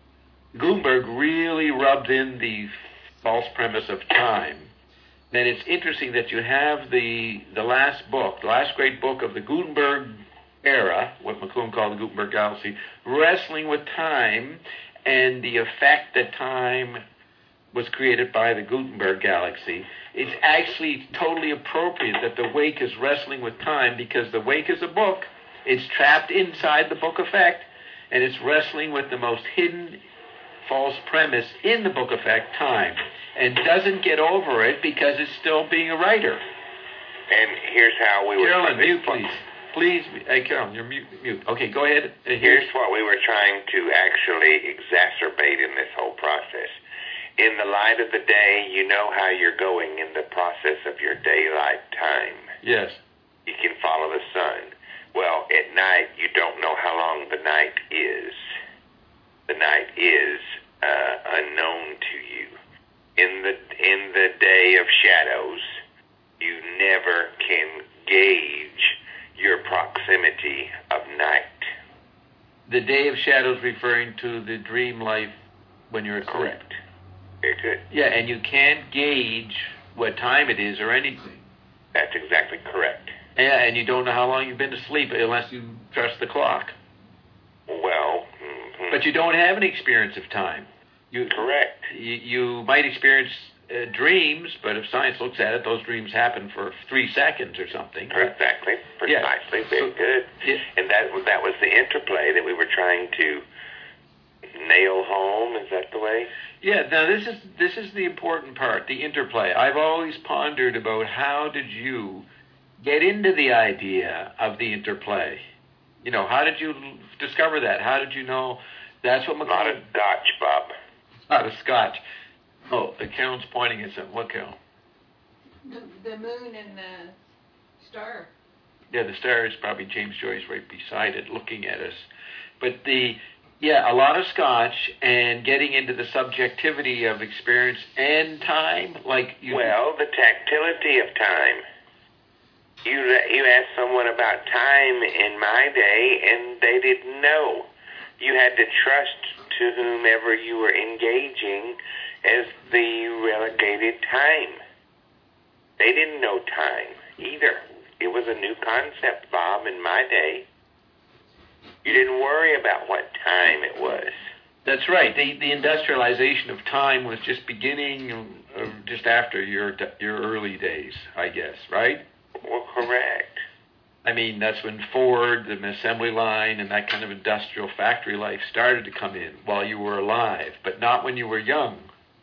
Gutenberg really rubbed in the false premise of time. Then it's interesting that you have the the last book, the last great book of the Gutenberg era, what McLuhan called the Gutenberg Galaxy, wrestling with time and the effect that time was created by the Gutenberg Galaxy. It's actually totally appropriate that the Wake is wrestling with time, because the Wake is a book. It's trapped inside the book effect, and it's wrestling with the most hidden false premise in the book effect, time, and doesn't get over it because it's still being a writer. And here's how we were... Carolyn, mute, please. Please, hey, Carolyn, you're mute. mute. Okay, go ahead. Uh, here's what we were trying to actually exacerbate in this whole process. In the light of the day, you know how you're going in the process of your daylight time. Yes. You can follow the sun. Well, at night, you don't know how long the night is. The night is uh, unknown to you. In the in the day of shadows, you never can gauge your proximity of night. The day of shadows referring to the dream life when you're asleep. Correct. Very good. Yeah, and you can't gauge what time it is or anything. That's exactly correct. Yeah, and you don't know how long you've been asleep unless you trust the clock. Well, mm-hmm. But you don't have any experience of time. You, correct. You, you might experience uh, dreams, but if science looks at it, those dreams happen for three seconds or something. Exactly. Precisely. Yeah. Very so, good. Yeah. And that that was the interplay that we were trying to nail home. Is that the way? Yeah. Now this is this is the important part, the interplay. I've always pondered about how did you get into the idea of the interplay. You know, how did you discover that? How did you know that's what McLuhan... Not a Scotch, Bob. Not a Scotch. Oh, the Carolyn's pointing at something. What, Carol? The, the moon and the star. Yeah, the star is probably James Joyce right beside it looking at us. But the... Yeah, a lot of Scotch and getting into the subjectivity of experience and time, like you... Well, the tactility of time. You you asked someone about time in my day, and they didn't know. You had to trust to whomever you were engaging as the relegated time. They didn't know time either. It was a new concept, Bob, in my day. You didn't worry about what time it was. That's right. The the industrialization of time was just beginning, uh, just after your your early days, I guess, right? Well, correct. I mean, that's when Ford, the assembly line, and that kind of industrial factory life started to come in while you were alive, but not when you were young.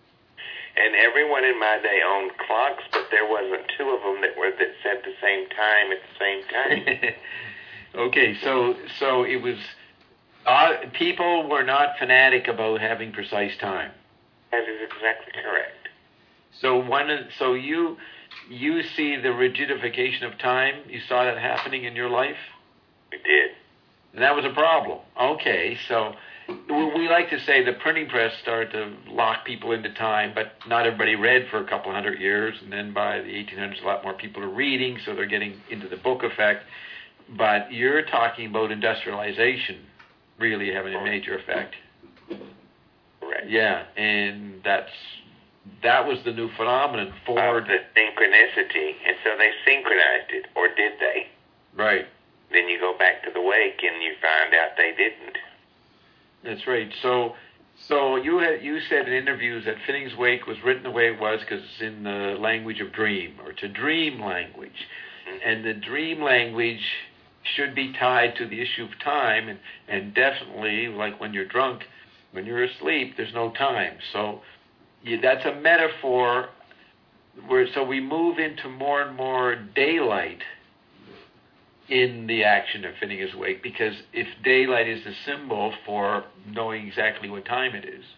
And everyone in my day owned clocks, but there wasn't two of them that were that said the same time at the same time. Okay, so so it was. Uh, people were not fanatic about having precise time. That is exactly correct. So one, so you. You see the rigidification of time? You saw that happening in your life? We did. And that was a problem. Okay, so we like to say the printing press started to lock people into time, but not everybody read for a couple hundred years, and then by the eighteen hundreds, a lot more people are reading, so they're getting into the book effect. But you're talking about industrialization really having a major effect. Correct. Yeah, and that's... That was the new phenomenon. Ford. Uh, the synchronicity, and so they synchronized it, or did they? Right. Then you go back to the Wake, and you find out they didn't. That's right. So, so you had you said in interviews that Finning's Wake was written the way it was because it's in the language of dream, or it's a dream language, mm-hmm. and the dream language should be tied to the issue of time, and and definitely, like when you're drunk, when you're asleep, there's no time. So. Yeah, that's a metaphor where so we move into more and more daylight in the action of Phineas Wake, because if daylight is the symbol for knowing exactly what time it is,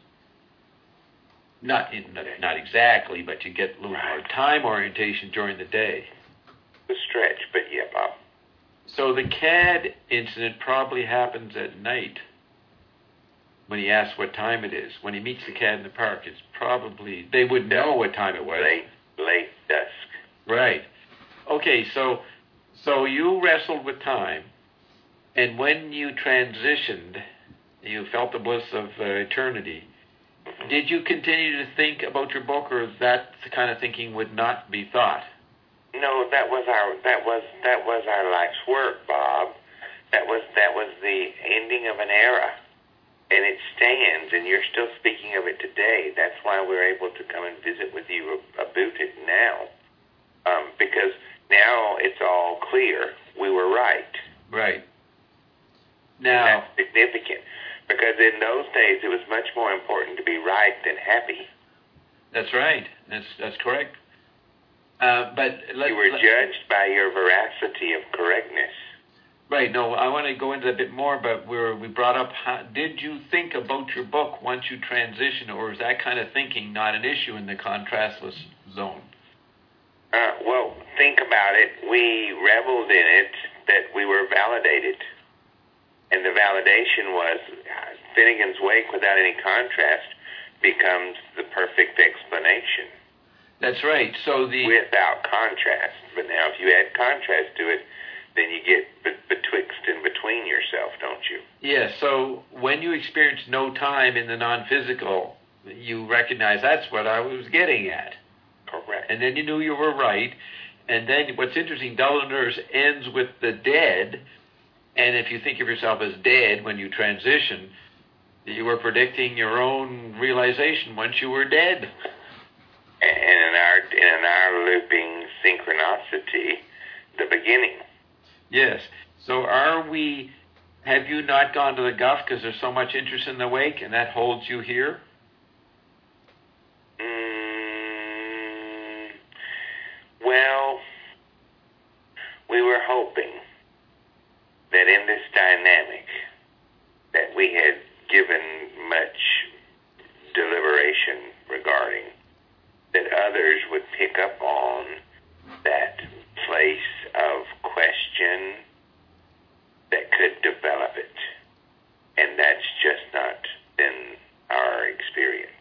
not in, not exactly, but you get a little more time orientation during the day. The stretch, but yeah, Bob. So the C A D incident probably happens at night. When he asks what time it is, when he meets the cat in the park, it's probably, they would know what time it was. Late, late dusk. Right. Okay, so so you wrestled with time, and when you transitioned, you felt the bliss of uh, eternity, did you continue to think about your book, or that kind of thinking would not be thought? No, that was our that was that was our life's work, Bob. That was that was the ending of an era, and it stands. And you're still speaking of it today. That's why we're able to come and visit with you about it now, um, because now it's all clear. We were right. Right. Now, that's significant, because in those days it was much more important to be right than happy. That's right. That's that's correct. Uh, but let, you were let, judged by your veracity of correctness. Right. No, I want to go into that a bit more, but we're, we brought up, how, did you think about your book once you transitioned, or is that kind of thinking not an issue in the contrastless zone? Uh, well, think about it. We reveled in it that we were validated. And the validation was uh, Finnegan's Wake without any contrast becomes the perfect explanation. That's right. So the without contrast. But now if you add contrast to it, then you get be- betwixt and between yourself, don't you? Yes. Yeah, so when you experience no time in the non-physical, you recognize that's what I was getting at. Correct. And then you knew you were right. And then what's interesting, Dull and Nerves ends with the dead. And if you think of yourself as dead when you transition, you were predicting your own realization once you were dead. And in our in our looping synchronicity, the beginning. Yes. So are we, have you not gone to the Guff because there's so much interest in the Wake and that holds you here? Mm, well, we were hoping that in this dynamic that we had given much deliberation regarding, that others would pick up on that place of question that could develop it. And that's just not been our experience.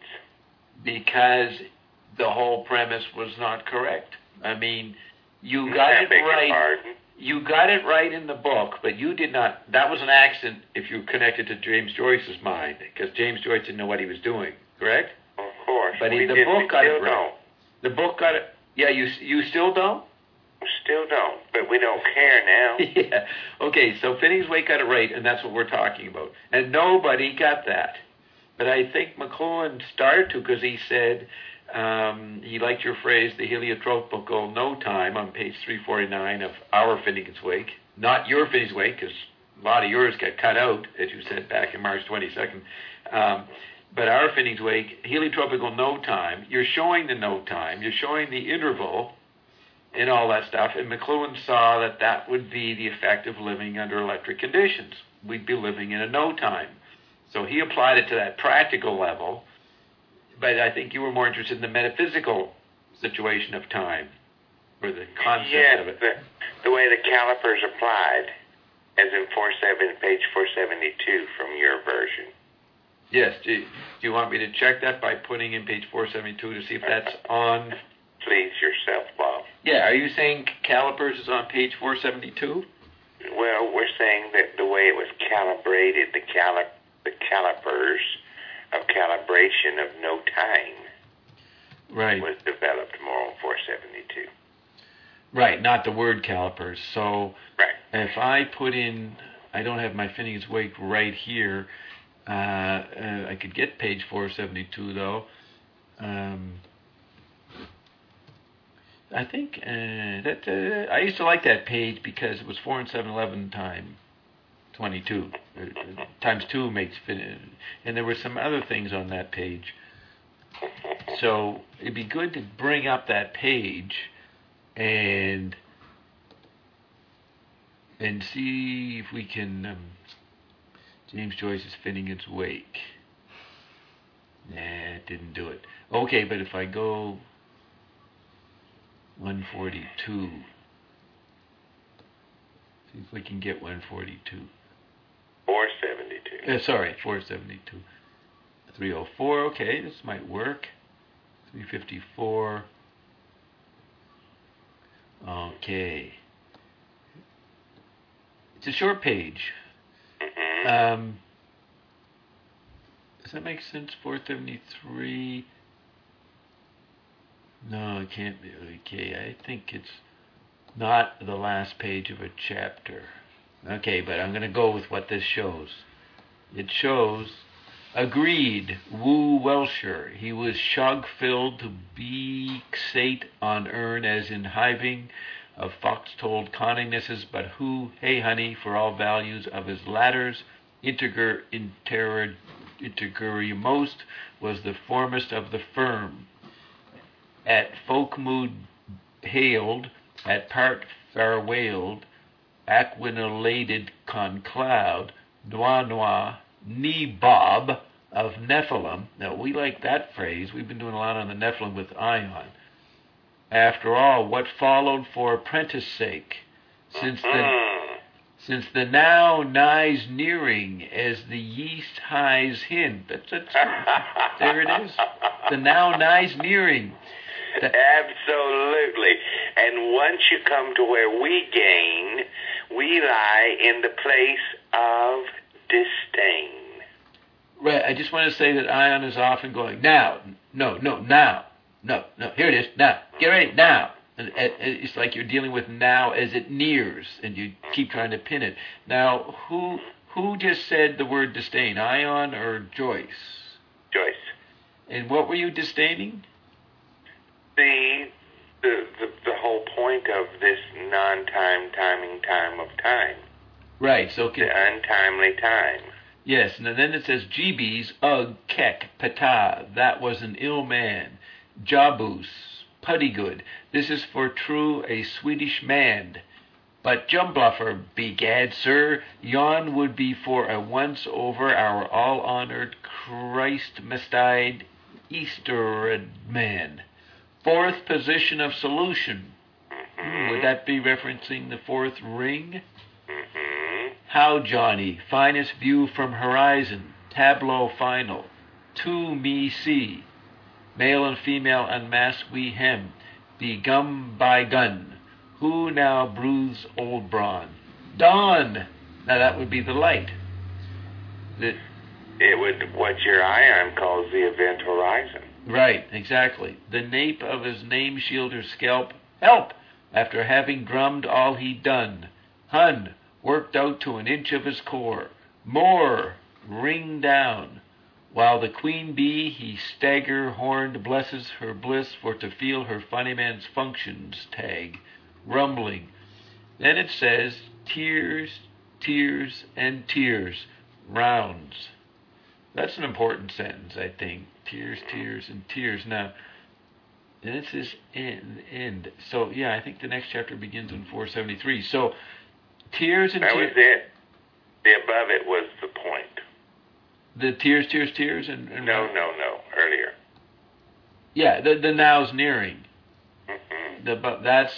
Because the whole premise was not correct. I mean, you got it right. You got it right in the book, but you did not. That was an accident if you connected to James Joyce's mind, because James Joyce didn't know what he was doing, correct? Of course. But we in the did, book we got still it right. Don't. The book got it. Yeah, you you still don't? Still don't, but we don't care now. Yeah. Okay, so Finnegan's Wake got it right, and that's what we're talking about. And nobody got that. But I think McLuhan started to, because he said, um, he liked your phrase, the heliotropical no time, on page three forty-nine of our Finnegan's Wake. Not your Finnegan's Wake, because a lot of yours got cut out, as you said back in March twenty-second. Um, but our Finnegan's Wake, heliotropical no time, you're showing the no time, you're showing the interval, and all that stuff. And McLuhan saw that that would be the effect of living under electric conditions. We'd be living in a no time. So he applied it to that practical level, but I think you were more interested in the metaphysical situation of time, or the concept yes, of it. The, the way the calipers applied, as in four seven, page four seventy-two from your version. Yes. Do you, do you want me to check that by putting in page four seventy-two to see if that's on? Please yourself, Bob. Yeah. Are you saying calipers is on page four seventy-two? Well, we're saying that the way it was calibrated, the calip, the calipers of calibration of no time, right, was developed more on four seventy-two. Right, not the word calipers. So right. If I put in, I don't have my Finnegan's Wake right here. Uh, uh, I could get page four seventy-two though. Um, I think uh, that uh, I used to like that page because it was four and seven eleven time twenty-two. Uh, times two makes fin- and there were some other things on that page. So it'd be good to bring up that page and and see if we can. Um, James Joyce's Finnegan's Wake. Nah, it didn't do it. Okay, but if I go one forty-two, see if we can get one forty-two. four seventy-two. Uh, sorry, four seventy-two. three oh four, okay, this might work. three fifty-four. Okay. It's a short page. Mm-hmm. Um, Does that make sense? four seventy-three. No, it can't be. Okay, I think it's not the last page of a chapter. Okay, but I'm going to go with what this shows. It shows, agreed, Woo Welsher. He was shog-filled to be sate on earn as in hiving of fox-told conningnesses, but who, hey honey, for all values of his ladders, integer inter integerimost, was the foremast of the firm. At folkmood hailed, at part farewelled, aquinaladed con cloud, noir noir, knee bob of Nephilim. Now, we like that phrase. We've been doing a lot on the Nephilim with Ion. After all, what followed for apprentice sake? Since the, since the now nigh's nearing, as the yeast highs hint. That's, that's, there it is. The now nigh's nearing. That, absolutely. And once you come to where we gain, we lie in the place of disdain. Right. I just want to say that Ion is often going, now, no, no, now, no, no, here it is, now, get ready, now. And it's like you're dealing with now as it nears, and you keep trying to pin it. Now, who who just said the word disdain, Ion or Joyce? Joyce. And what were you disdaining? The, the, the, the whole point of this non-time timing time of time. Right, so... Can, the untimely time. Yes, and then it says, G B's, ugh, keck, pata, that was an ill man. Jabus, puttygood, this is for true a Swedish man. But jumbluffer, begad, sir, yon would be for a once over our all-honored Christ-mastide Eastered man. Fourth position of solution. Mm-hmm. Would that be referencing the fourth ring? Mm-hmm. How, Johnny, finest view from horizon, tableau final. To me see. Male and female unmask we hem. Be gum by gun. Who now breathes old brawn? Dawn! Now that would be the light. The, it would, what your Ion calls the event horizon. Right, exactly. The nape of his name shield or scalp, help! After having drummed all he'd done. Hun, worked out to an inch of his core. More, ring down. While the queen bee he stagger horned blesses her bliss for to feel her funny man's functions tag, rumbling. Then it says, tears, tears, and tears, rounds. That's an important sentence, I think. Tears, tears, and tears. Now, and it says end, end. So, yeah, I think the next chapter begins in four seventy-three. So, tears and tears. That tears. was it. The above it was the point. The tears, tears, tears, and... and no, no, no. Earlier. Yeah, the, the now's nearing. Mm-hmm. The, but that's...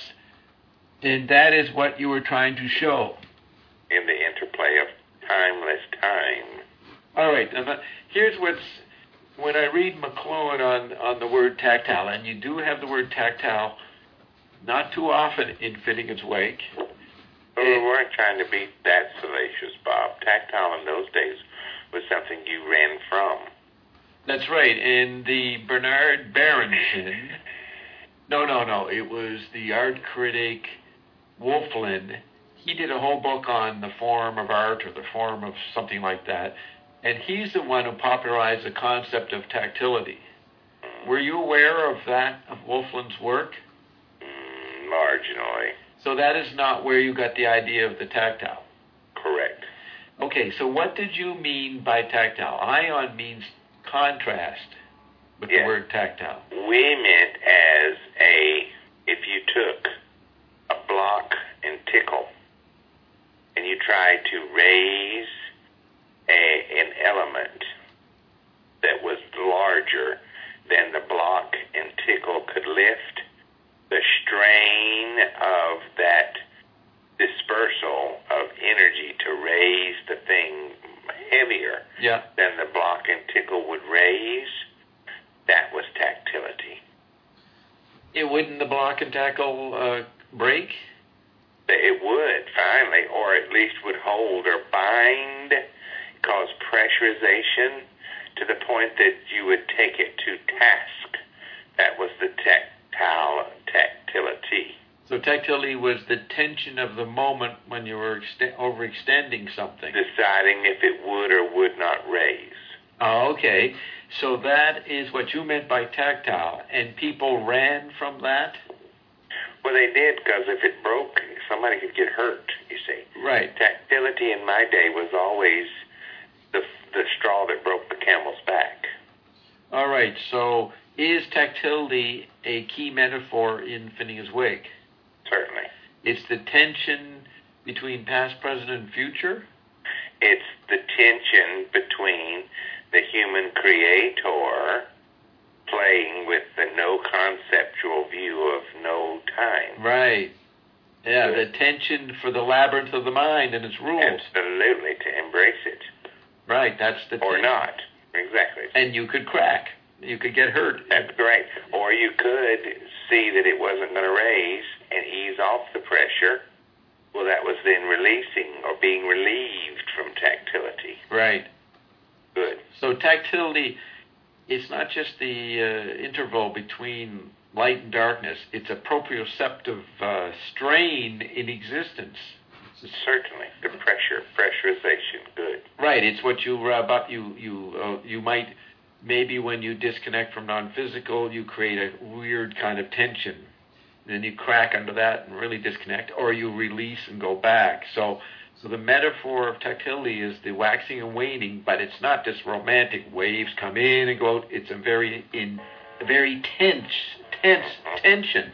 And that is what you were trying to show. In the interplay of timeless time. All right. Now, here's what's... When I read McLuhan on, on the word tactile, and you do have the word tactile not too often in Finnegan's Wake. Well, we weren't trying to be that salacious, Bob. Tactile in those days was something you ran from. That's right. And the Bernard Barrington... No, no, no. It was the art critic Wolfland. He did a whole book on the form of art or the form of something like that. And he's the one who popularized the concept of tactility. Were you aware of that, of Wolfland's work? Mm, marginally. So that is not where you got the idea of the tactile? Correct. Okay, so what did you mean by tactile? Ion means contrast with yes. the word tactile. We meant as a, if you took a block and tickle and you tried to raise A, an element that was larger than the block and tickle could lift, the strain of that dispersal of energy to raise the thing heavier yeah. than the block and tickle would raise, that was tactility. It wouldn't the block and tackle uh, break? It would, finally, or at least would hold or bind, cause pressurization to the point that you would take it to task. That was the tactile tactility. So tactility was the tension of the moment when you were ext- overextending something. Deciding if it would or would not raise. Oh, okay. So that is what you meant by tactile, and people ran from that? Well, they did, because if it broke, somebody could get hurt, you see. Right. Tactility in my day was always the the straw that broke the camel's back. All right, so is tactility a key metaphor in Phineas Wake? Certainly. It's the tension between past, present, and future? It's the tension between the human creator playing with the no conceptual view of no time. Right. Yeah, the tension for the labyrinth of the mind and its rules. Absolutely, to embrace it. Right, that's the Or tension. not. Exactly. And you could crack. You could get hurt. That's great. Or you could see that it wasn't going to raise and ease off the pressure. Well, that was then releasing or being relieved from tactility. Right. Good. So tactility, it's not just the uh, interval between light and darkness. It's a proprioceptive uh, strain in existence. Certainly. The pressure, pressurization. Good. Right. It's what you rub up. You you uh, you might maybe when you disconnect from non-physical, you create a weird kind of tension. And then you crack under that and really disconnect, or you release and go back. So, so the metaphor of tactility is the waxing and waning, but it's not just romantic. Waves come in and go out. It's a very in a very tense, tense tension.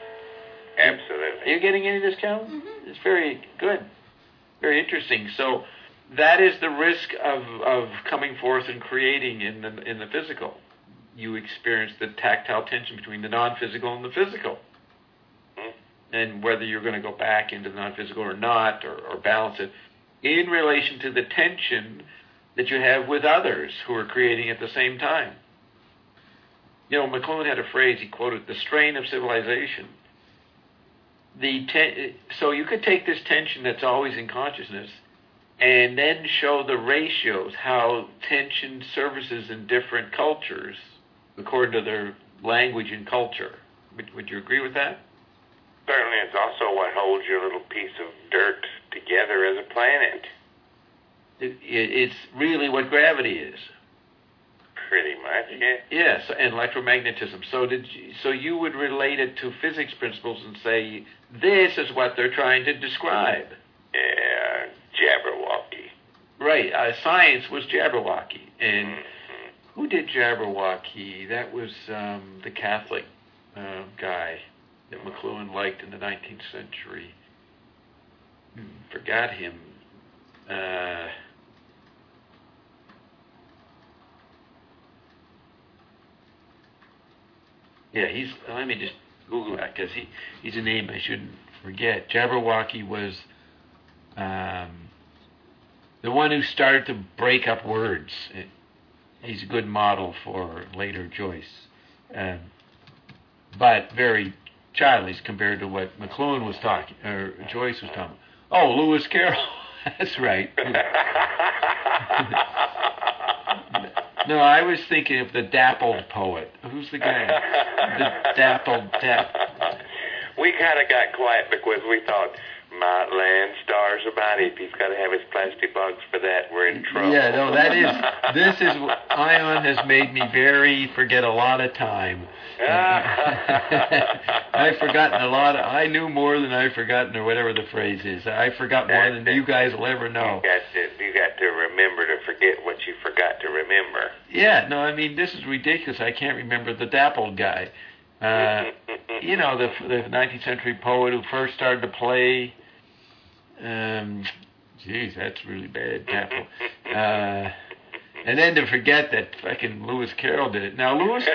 Absolutely. Are you getting any of this, Cal? Mm-hmm. It's very good, very interesting. So, that is the risk of of coming forth and creating in the in the physical. You experience the tactile tension between the non-physical and the physical. And whether you're going to go back into the non-physical or not, or, or balance it, in relation to the tension that you have with others who are creating at the same time. You know, McLuhan had a phrase, he quoted, the strain of civilization. The ten- so you could take this tension that's always in consciousness and then show the ratios, how tension services in different cultures according to their language and culture. Would, would you agree with that? Certainly, it's also what holds your little piece of dirt together as a planet. It, it, it's really what gravity is. Pretty much, yeah. Yes, and electromagnetism. So did you, so you would relate it to physics principles and say this is what they're trying to describe. Yeah, Jabberwocky. Right. Uh, science was Jabberwocky, and Mm-hmm. who did Jabberwocky? That was um, the Catholic uh, guy that McLuhan liked in the nineteenth century. Hmm, forgot him. Uh, yeah, he's. Let me just Google that because he, he's a name I shouldn't forget. Jabberwocky was um, the one who started to break up words. He's a good model for later Joyce, um, but very childish compared to what McLuhan was talking, or Joyce was talking. Oh, Lewis Carroll. That's right. No, I was thinking of the dappled poet. Who's the guy? The dappled dap. We kind of got quiet because we thought, might land stars about it. If he's got to have his plastic box for that, we're in trouble. Yeah, no, that is, this is, Ion has made me very forget a lot of time. I've forgotten a lot. Of, I knew more than I've forgotten, or whatever the phrase is. I forgot more than you guys will ever know. You got to, you got to remember to forget what you forgot to remember. Yeah, no, I mean, this is ridiculous. I can't remember the dappled guy. Uh, you know, the, the nineteenth century poet who first started to play. Um, geez, that's really bad, dappled. Uh, and then to forget that fucking Lewis Carroll did it. Now, Lewis...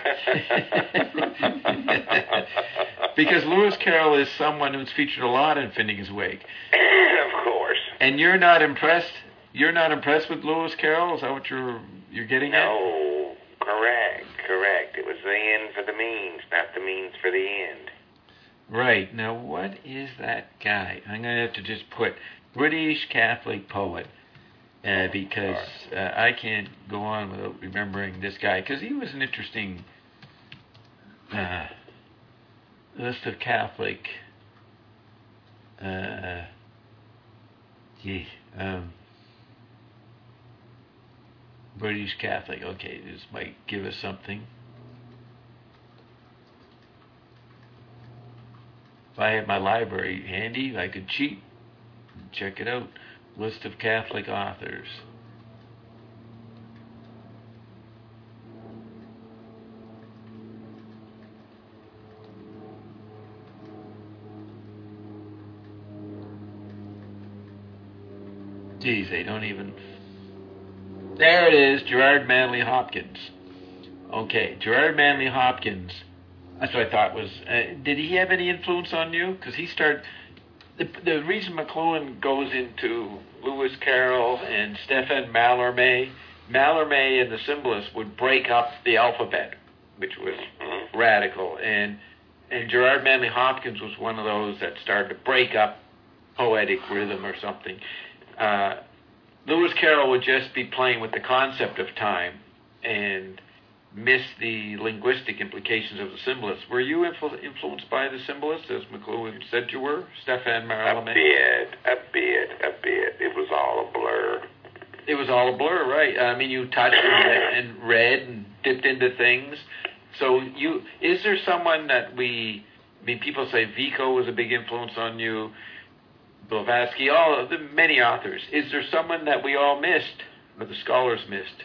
because Lewis Carroll is someone who's featured a lot in Phineas Wake. Of course. And you're not impressed? You're not impressed with Lewis Carroll? Is that what you're you're getting at? No, correct, correct. It was the end for the means, not the means for the end. Right. Now, what is that guy? I'm going to have to just put British Catholic poet. uh, because uh, I can't go on without remembering this guy, because he was an interesting uh, list of Catholic. Uh, gee, um, British Catholic. Okay, this might give us something. If I had my library handy, I could cheat and check it out. List of Catholic authors. Geez, they don't even... There it is, Gerard Manley Hopkins. Okay, Gerard Manley Hopkins. That's what I thought was... Uh, did he have any influence on you? Because he started... The, the reason McLuhan goes into Lewis Carroll and Stefan Mallarmé, Mallarmé and the Symbolists would break up the alphabet, which was radical. And, and Gerard Manley Hopkins was one of those that started to break up poetic rhythm or something. Uh, Lewis Carroll would just be playing with the concept of time and miss the linguistic implications of the Symbolists. Were you influ- influenced by the Symbolists, as McLuhan said you were, Stefan Mallarmé? A bit, a bit, a bit. It was all a blur. It was all a blur, right? I mean, you touched and, and read and dipped into things. So, you is there someone that we? I mean, people say Vico was a big influence on you. Blavatsky, all the many authors. Is there someone that we all missed, or the scholars missed?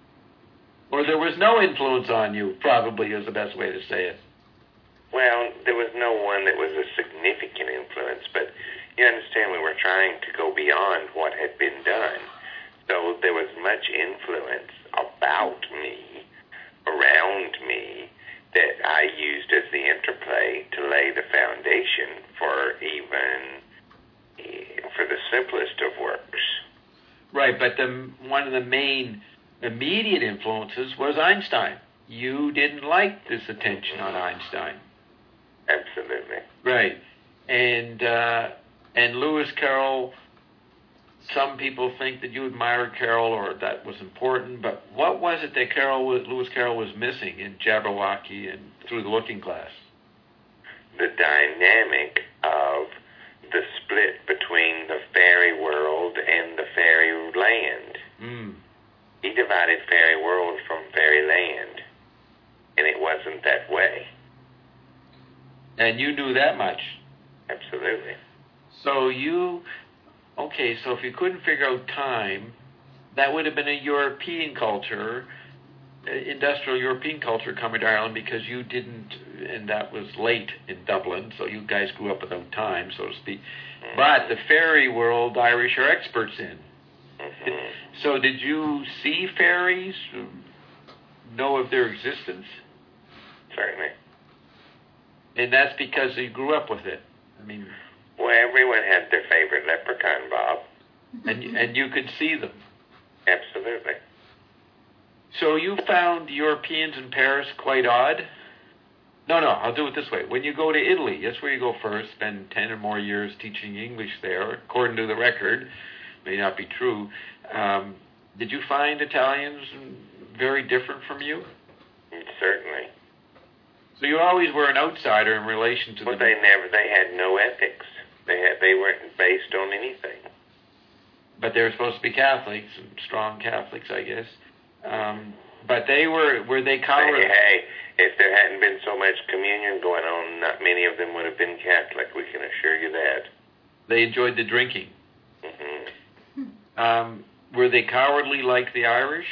Or there was no influence on you, probably is the best way to say it. Well, there was no one that was a significant influence, but you understand we were trying to go beyond what had been done. So there was much influence about me, around me, that I used as the interplay to lay the foundation for even... for the simplest of works. Right, but the one of the main immediate influences was Einstein. You didn't like this attention on Einstein. Absolutely. Right. And uh, and Lewis Carroll, some people think that you admired Carroll or that was important, but what was it that Carroll was, Lewis Carroll was missing in Jabberwocky and Through the Looking Glass? The dynamic of the split between the fairy world and the fairy land. Mm. He divided fairy world from fairy land, and it wasn't that way. And you knew that much? Absolutely. So you, okay, so if you couldn't figure out time, that would have been a European culture, industrial European culture coming to Ireland, because you didn't, and that was late in Dublin, so you guys grew up without time, so to speak. Mm-hmm. But the fairy world, Irish are experts in. Mm-hmm. So did you see fairies, know of their existence? Certainly. And that's because you grew up with it. I mean... Well, everyone had their favorite leprechaun, Bob. And, and you could see them. Absolutely. So you found Europeans in Paris quite odd? No, no, I'll do it this way. When you go to Italy, that's where you go first, spend ten or more years teaching English there, according to the record, may not be true. Um, did you find Italians very different from you? Certainly. So you always were an outsider in relation to well, the... Well, they never, they had no ethics. They had, they weren't based on anything. But they were supposed to be Catholics, and strong Catholics, I guess. Um, but they were, were they cowardly? Hey, hey, if there hadn't been so much communion going on, not many of them would have been Catholic, we can assure you that. They enjoyed the drinking. Mm-hmm. Um, were they cowardly like the Irish?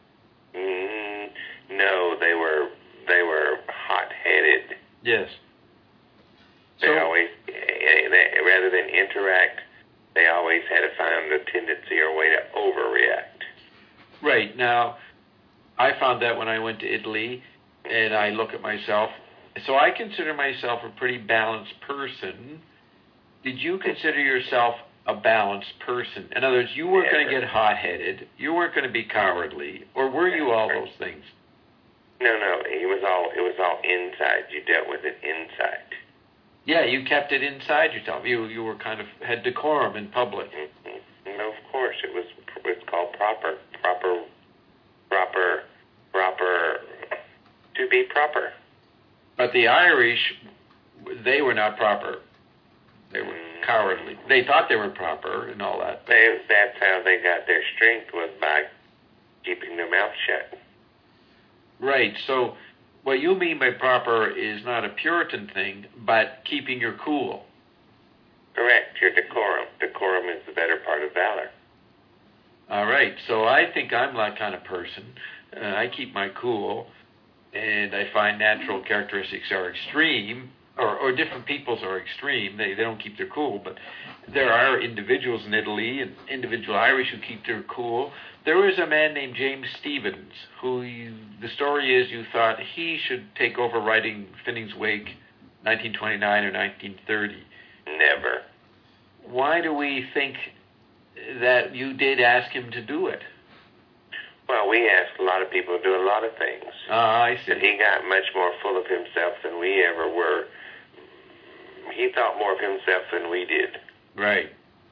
Mm, no, they were, they were hot-headed. Yes. They So, always, they, rather than interact, they always had to find a tendency or way to overreact. Right. Now, I found that when I went to Italy, and I look at myself. So I consider myself a pretty balanced person. Did you consider yourself a balanced person? In other words, you weren't going to get hot-headed. You weren't going to be cowardly. Or were you all those things? No, no. It was all, it was all inside. You dealt with it inside. Yeah, you kept it inside yourself. You you were kind of had decorum in public. Mm-hmm. No, of course. It was what's called proper, proper, proper, proper, to be proper. But the Irish, they were not proper. They were cowardly. They thought they were proper and all that. They, that's how they got their strength, was by keeping their mouth shut. Right. So what you mean by proper is not a Puritan thing, but keeping your cool. Correct. Your decorum. Decorum is the better part of valor. All right. So I think I'm that kind of person. Uh, I keep my cool, and I find natural characteristics are extreme, or, or different peoples are extreme. They, they don't keep their cool, but there are individuals in Italy and individual Irish who keep their cool. There was a man named James Stephens, who you, the story is you thought he should take over writing Finneg's Wake nineteen twenty-nine or nineteen thirty. Never. Why do we think that you did ask him to do it? Well, we asked a lot of people to do a lot of things. Ah, I see. And he got much more full of himself than we ever were. He thought more of himself than we did. Right.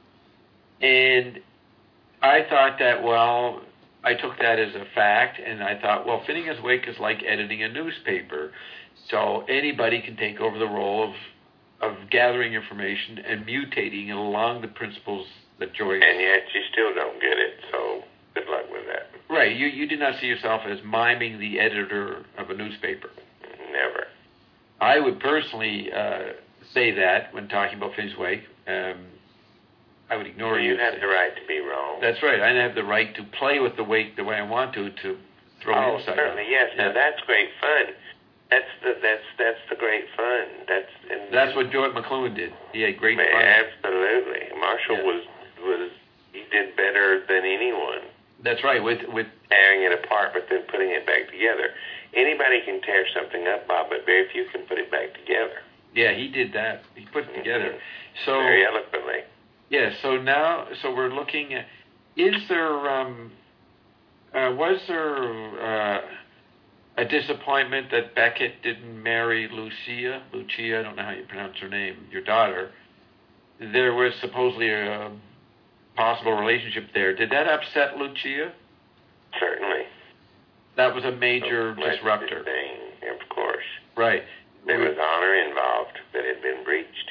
And I thought that, well, I took that as a fact, and I thought, well, Finneg's Wake is like editing a newspaper. So anybody can take over the role of of gathering information and mutating it along the principles that Joyce... And yet you still don't get it, so good luck with that. Right. You, you did not see yourself as miming the editor of a newspaper. Never. I would personally uh, say that when talking about Finneg's Wake. Um, I would ignore you. You have the right to be wrong. That's right. I have the right to play with the wake the way I want to, to throw oh, insight. certainly, yes. Now, yeah. that's great fun. That's the that's that's the great fun. That's and, that's what George McLuhan did. He had great man, fun. Absolutely, Marshall yeah. was was he did better than anyone. That's right. With with tearing it apart, but then putting it back together. Anybody can tear something up, Bob, but very few can put it back together. Yeah, he did that. He put it together. Mm-hmm. So very eloquently. Yeah. So now, so we're looking at. Is there um, uh, was there uh, a disappointment that Beckett didn't marry Lucia? Lucia, I don't know how you pronounce her name. Your daughter. There was supposedly a possible relationship there. Did that upset Lucia? Certainly. That was a major so disruptor. Thing, of course. Right. There was honor involved that had been breached.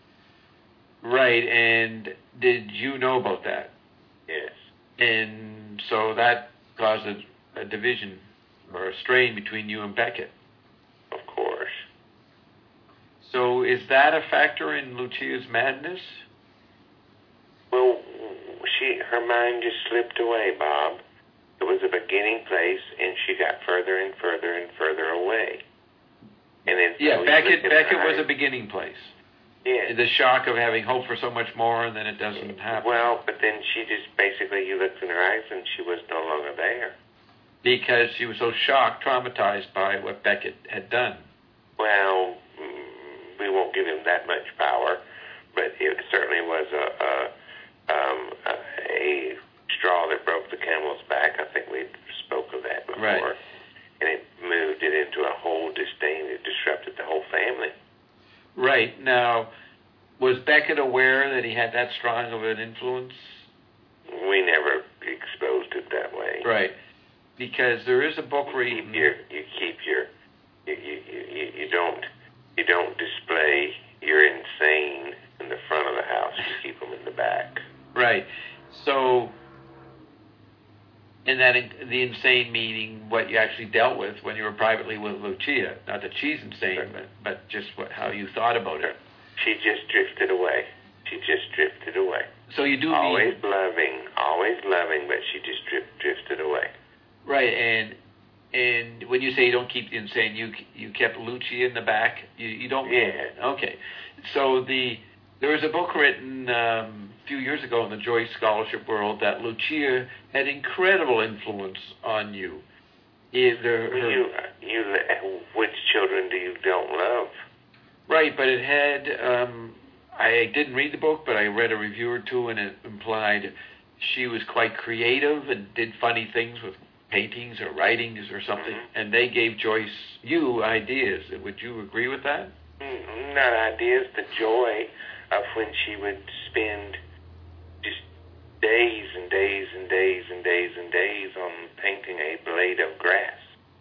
Right, and did you know about that? Yes. And so that caused a, a division or a strain between you and Beckett. Of course. So is that a factor in Lucia's madness? Well, she her mind just slipped away, Bob. It was a beginning place, and she got further and further and further away. And then yeah, so Beckett Beckett eyes, was a beginning place. Yeah. The shock of having hope for so much more, and then it doesn't happen. Well, but then she just basically, you looked in her eyes, and she was no longer there. Because she was so shocked, traumatized by what Beckett had done. Well, we won't give him that much power, but it certainly was a a, um, a straw that broke the camel's back. I think we spoke of that before. Right. And it moved it into a whole disdain. It disrupted the whole family. Right. Now, was Beckett aware that he had that strong of an influence? We never exposed it that way. Right. Because there is a book reading. You keep your, you keep your you, you, you, you don't you don't display your insane in the front of the house. You keep them in the back. Right. So, in that the insane meaning what you actually dealt with when you were privately with Lucia. Not that she's insane, Sure. but, but just what, how you thought about it. She just drifted away. She just drifted away. So you do always mean, loving, always loving, but she just drift, drifted away. right, and and when you say you don't keep the insane, you you kept Lucia in the back. You you don't. Yeah. Okay. So the there was a book written um, a few years ago in the Joyce scholarship world that Lucia had incredible influence on you. Either her, You, you, which children do you don't love? right, but it had. Um, I didn't read the book, but I read a review or two, and it implied she was quite creative and did funny things with paintings or writings or something, Mm-hmm. and they gave Joyce you ideas. Would you agree with that? Mm, Not ideas, the joy of when she would spend just days and days and days and days and days on painting a blade of grass.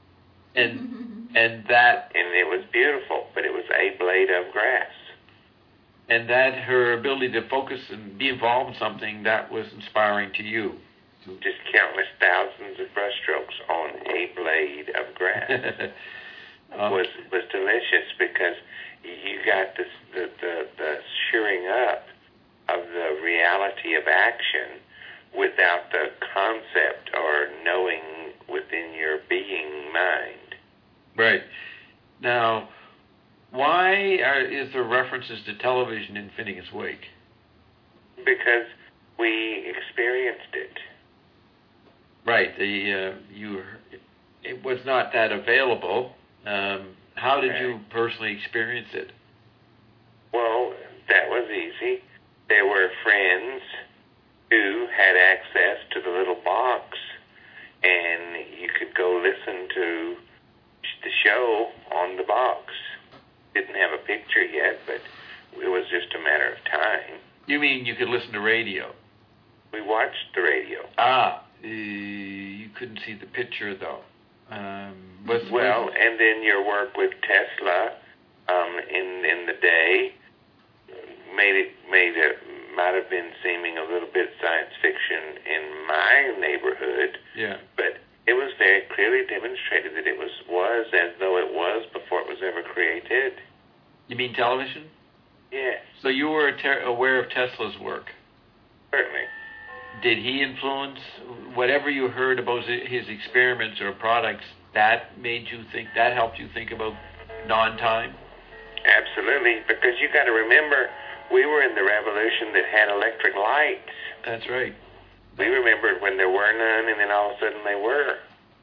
And and that And it was beautiful, but it was a blade of grass. and that her ability to focus and be involved in something that was inspiring to you. Just countless thousands of brushstrokes on a blade of grass um, was was delicious because you got this, the, the the shoring up of the reality of action without the concept or knowing within your being mind. Right. Now, why are, is there references to television in Finnegan's Wake? Because we experienced it. Right. The uh, you it was not that available. Um, how did you personally experience it? Well, that was easy. There were friends who had access to the little box, and you could go listen to the show on the box. Didn't have a picture yet, but it was just a matter of time. You mean you could listen to radio? We watched the radio. Ah, uh, you couldn't see the picture though. Um, was, Well, was, and then your work with Tesla um, in in the day made it made it might have been seeming a little bit science fiction in my neighborhood, yeah. but it was very clearly demonstrated that it was was as though it was before it was ever created. You mean television? Yes, So you were ter- aware of Tesla's work. certainly. Did he influence whatever you heard about his experiments or products? That made you think. That helped you think about non-time. Absolutely, because you got to remember, we were in the revolution that had electric lights. That's right. We remembered when there were none, and then all of a sudden they were.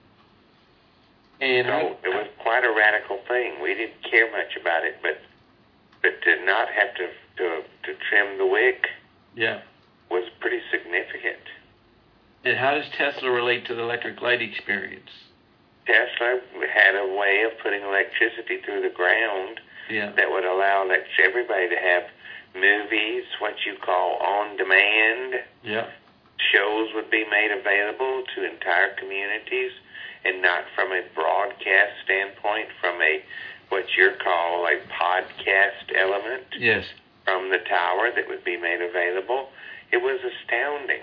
And So I, it was quite a radical thing. We didn't care much about it, but but to not have to to, to trim the wick yeah. was pretty significant. And how does Tesla relate to the electric light experience? Tesla had a way of putting electricity through the ground Yeah. that would allow elect- everybody to have movies, what you call on demand. Yeah. Shows would be made available to entire communities, and not from a broadcast standpoint, from a what you call a podcast element Yes. from the tower that would be made available. It was astounding.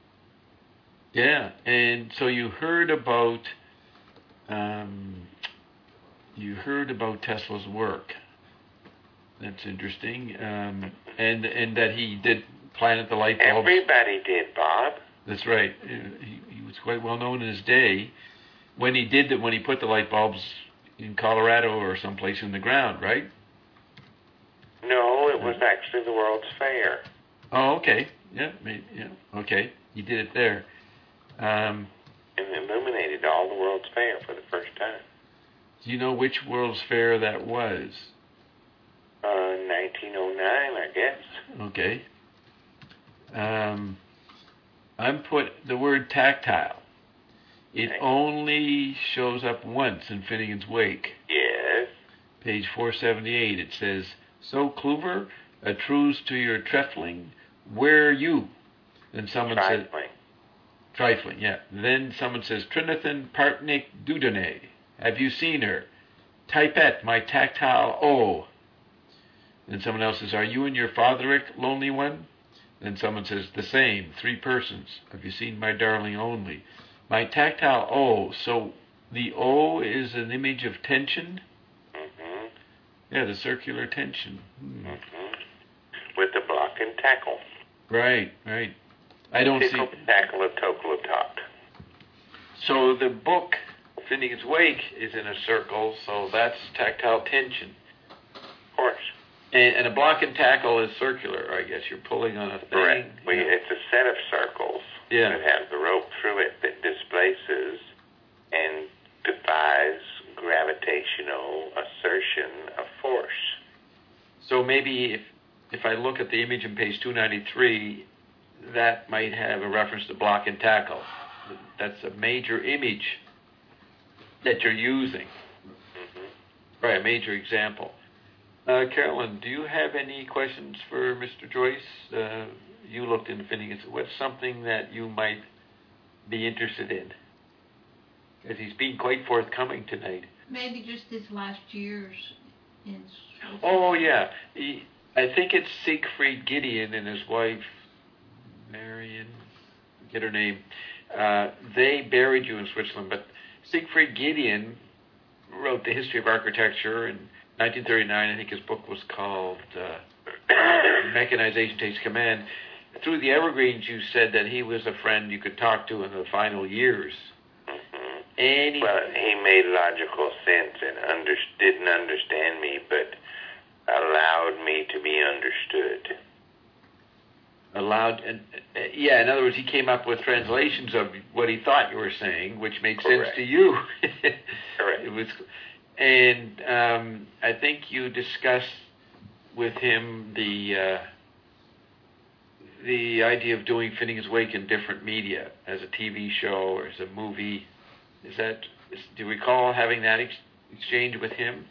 Yeah. And so you heard about um, you heard about Tesla's work. That's interesting. Um, and and that he did planet the light bulbs. Everybody did, Bob. That's right. He, he was quite well known in his day when he did that. When he put the light bulbs in Colorado or someplace in the ground, right? No, it was actually the World's Fair. Oh, okay. Yeah, maybe, yeah. Okay, he did it there. Um, And illuminated all the World's Fair for the first time. do you know which World's Fair that was? Uh, nineteen oh nine, I guess. Okay. Um, I'm put the word tactile. It Okay. only shows up once in Finnegan's Wake. Yes. Page four seventy-eight. It says, "So Clover, a truce to your trifling, where are you?" Then someone says, Trifling. "Trifling, yeah." Then someone says, "Trinithan Partnik Dudonay. Have you seen her? Typette, my tactile O." Then someone else says, "Are you and your Fatherick, lonely one?" Then someone says, "The same, three persons. Have you seen my darling only? My tactile O." So the O is an image of tension? Mm-hmm. Yeah, the circular tension. Hmm. Mm-hmm. With the block and tackle. Right, right. I don't Tickle, see... tackle, a tokel, a talk. So the book, Finnegan's Wake, is in a circle, so that's tactile tension. Of course. And, and a block and tackle is circular, I guess. You're pulling on a thing. Correct. We, Yeah. it's a set of circles Yeah. that has the rope through it that displaces and defies gravitational assertion of force. So maybe if if I look at the image on page two ninety-three, that might have a reference to block and tackle. That's a major image that you're using. Mm-hmm. Right, a major example. Uh, Carolyn, do you have any questions for Mister Joyce? Uh, you looked into Phineas. What's something that you might be interested in? Because he's being quite forthcoming tonight. Maybe just his last years in Switzerland. Oh, yeah. He, I think it's Siegfried Gideon and his wife, Marion, get her name. Uh, they buried you in Switzerland, but Siegfried Gideon wrote the history of architecture in nineteen thirty-nine. I think his book was called uh, Mechanization Takes Command. Through the Evergreens, you said that he was a friend you could talk to in the final years. Mm-hmm. And he, well, he made logical sense and under, didn't understand me, but allowed me to be understood. Allowed, and uh, yeah, in other words, he came up with translations of what he thought you were saying, which made Correct. sense to you. Correct. It was, and um, I think you discussed with him the uh, the idea of doing Phineas Wake in different media, as a T V show or as a movie. Is that? Is, do you recall having that ex- exchange with him?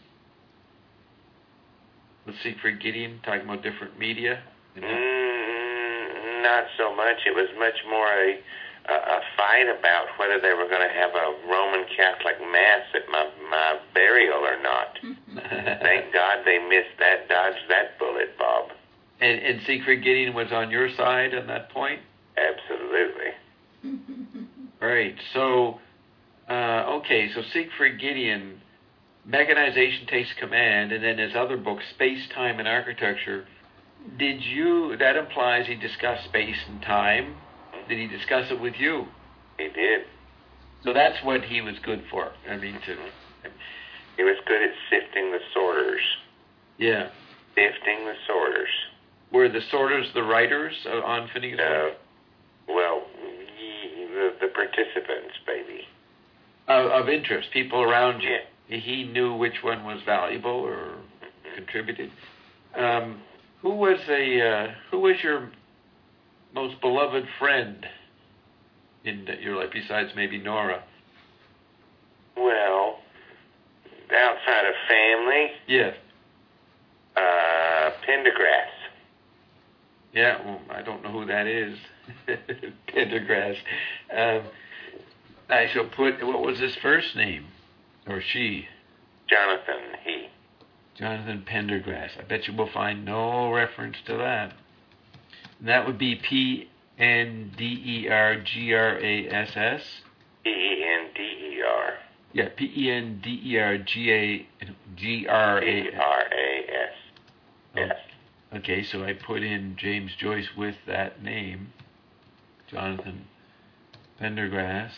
With Siegfried Gideon, talking about different media? You know? mm, not so much. It was much more a, a, a fight about whether they were going to have a Roman Catholic Mass at my, my burial or not. Thank God they missed that, dodged that bullet, Bob. And, and Siegfried Gideon was on your side on that point? Absolutely. Right. So, uh, okay, so Siegfried Gideon, Mechanization Takes Command, and then his other book, Space, Time, and Architecture. Did you, that implies he discussed space and time. Did he discuss it with you? He did. So that's what he was good for. I mean, to... He was good at sifting the sorters. Yeah. Sifting the sorters. Were the sorters the writers uh, on Phineas Uh, Wake? well, ye, the, the participants, baby. Of, of interest, people around you. Yeah. He knew which one was valuable or mm-hmm. contributed. Um, who was a uh, who was your most beloved friend in your life besides maybe Nora? Well, outside of family, Yes. uh, Pendergrass. Yeah, well, I don't know who that is. Pendergrass. Um, I shall put, what was his first name? Or she? Jonathan, he. Jonathan Pendergrass. I bet you will find no reference to that. And that would be P N D E R G R A S S? P E N D E R. Yeah, P E N D E R G A G R A S. G R A S. Yes. Oh, okay, so I put in James Joyce with that name, Jonathan Pendergrass.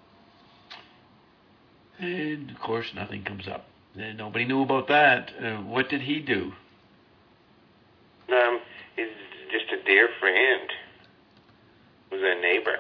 And, of course, nothing comes up. And nobody knew about that. Uh, what did he do? Um, he's just a dear friend. Was a neighbor.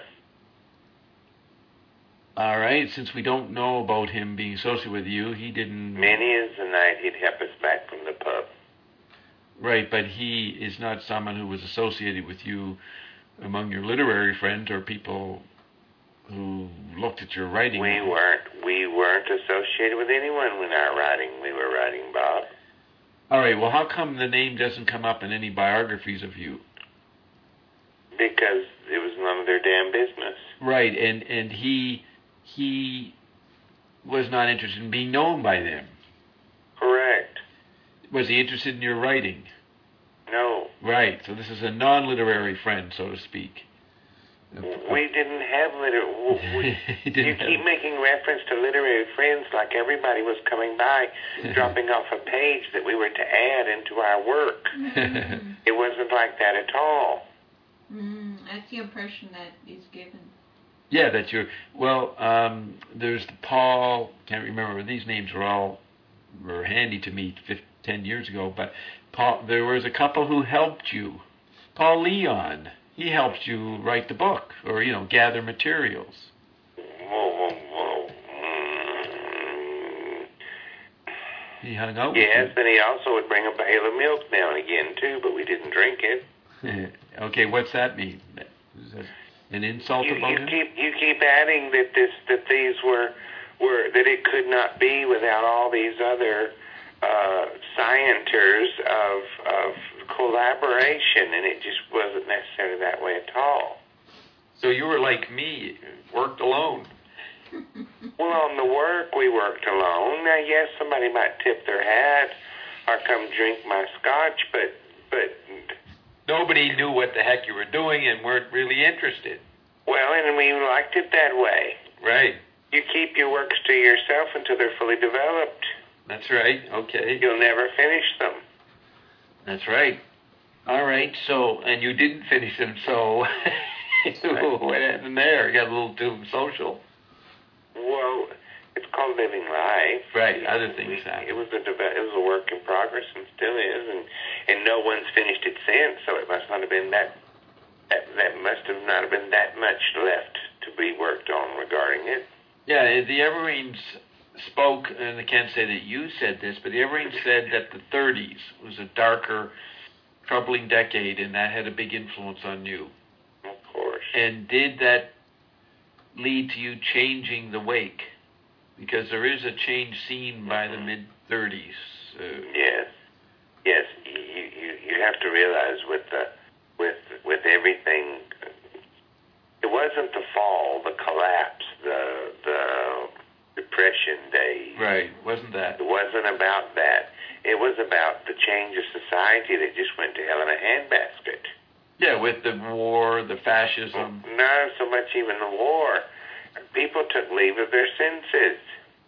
All right, since we don't know about him being associated with you, he didn't... Many is the night he'd help us back from the pub. Right, but he is not someone who was associated with you among your literary friends or people who looked at your writing. We weren't. We weren't associated with anyone when our writing. We were writing, Bob. All right, well, how come the name doesn't come up in any biographies of you? Because it was none of their damn business. Right, and, and he he was not interested in being known by them. Correct. Was he interested in your writing? No. Right, so this is a non-literary friend, so to speak. We didn't have literary... You keep have... making reference to literary friends like everybody was coming by, dropping off a page that we were to add into our work. Mm-hmm. It wasn't like that at all. Mm, that's the impression that is given. Yeah, that you're... Well, um, there's Paul... Can't remember. These names were all... were handy to me fifteen, ten years ago, but Paul, there was a couple who helped you. Paul Leon... He helped you write the book, or, you know, gather materials. Whoa, whoa, whoa. Mm. He hung out yes, with and he also would bring a pail of milk now and again, too, but we didn't drink it. you. Okay, what's that mean? Is that an insult You, about you him? keep you keep adding that this that these were were that it could not be without all these other uh, scienters of of collaboration, and it just wasn't necessarily that way at all. So you were like me, worked alone. Well, on the work, we worked alone. Now, yes, somebody might tip their hat or come drink my scotch, but but nobody knew what the heck you were doing and weren't really interested. Well, and we liked it that way. Right. You keep your works to yourself until they're fully developed. That's right. Okay. You'll never finish them. That's right. All right. So, and you didn't finish them, so what happened there? You got a little too social. Well, it's called living life. Right. Other things happen. It was a deve- it was a work in progress and still is, and and no one's finished it since. So it must not have been that. That, that must have not have been that much left to be worked on regarding it. Yeah, the Evereens spoke, and I can't say that you said this, but the Evereens said that the thirties was a darker, troubling decade, and that had a big influence on you. Of course. And did that lead to you changing the wake? Because there is a change seen by the mid-thirties. Uh, yes. Yes. You, you, you have to realize with the, with, with everything, it wasn't the fall, the collapse, the, the depression days. Right. Wasn't that? It wasn't about that. It was about the change of society that just went to hell in a handbasket. Yeah, with the war, the fascism. Not so much even the war. People took leave of their senses.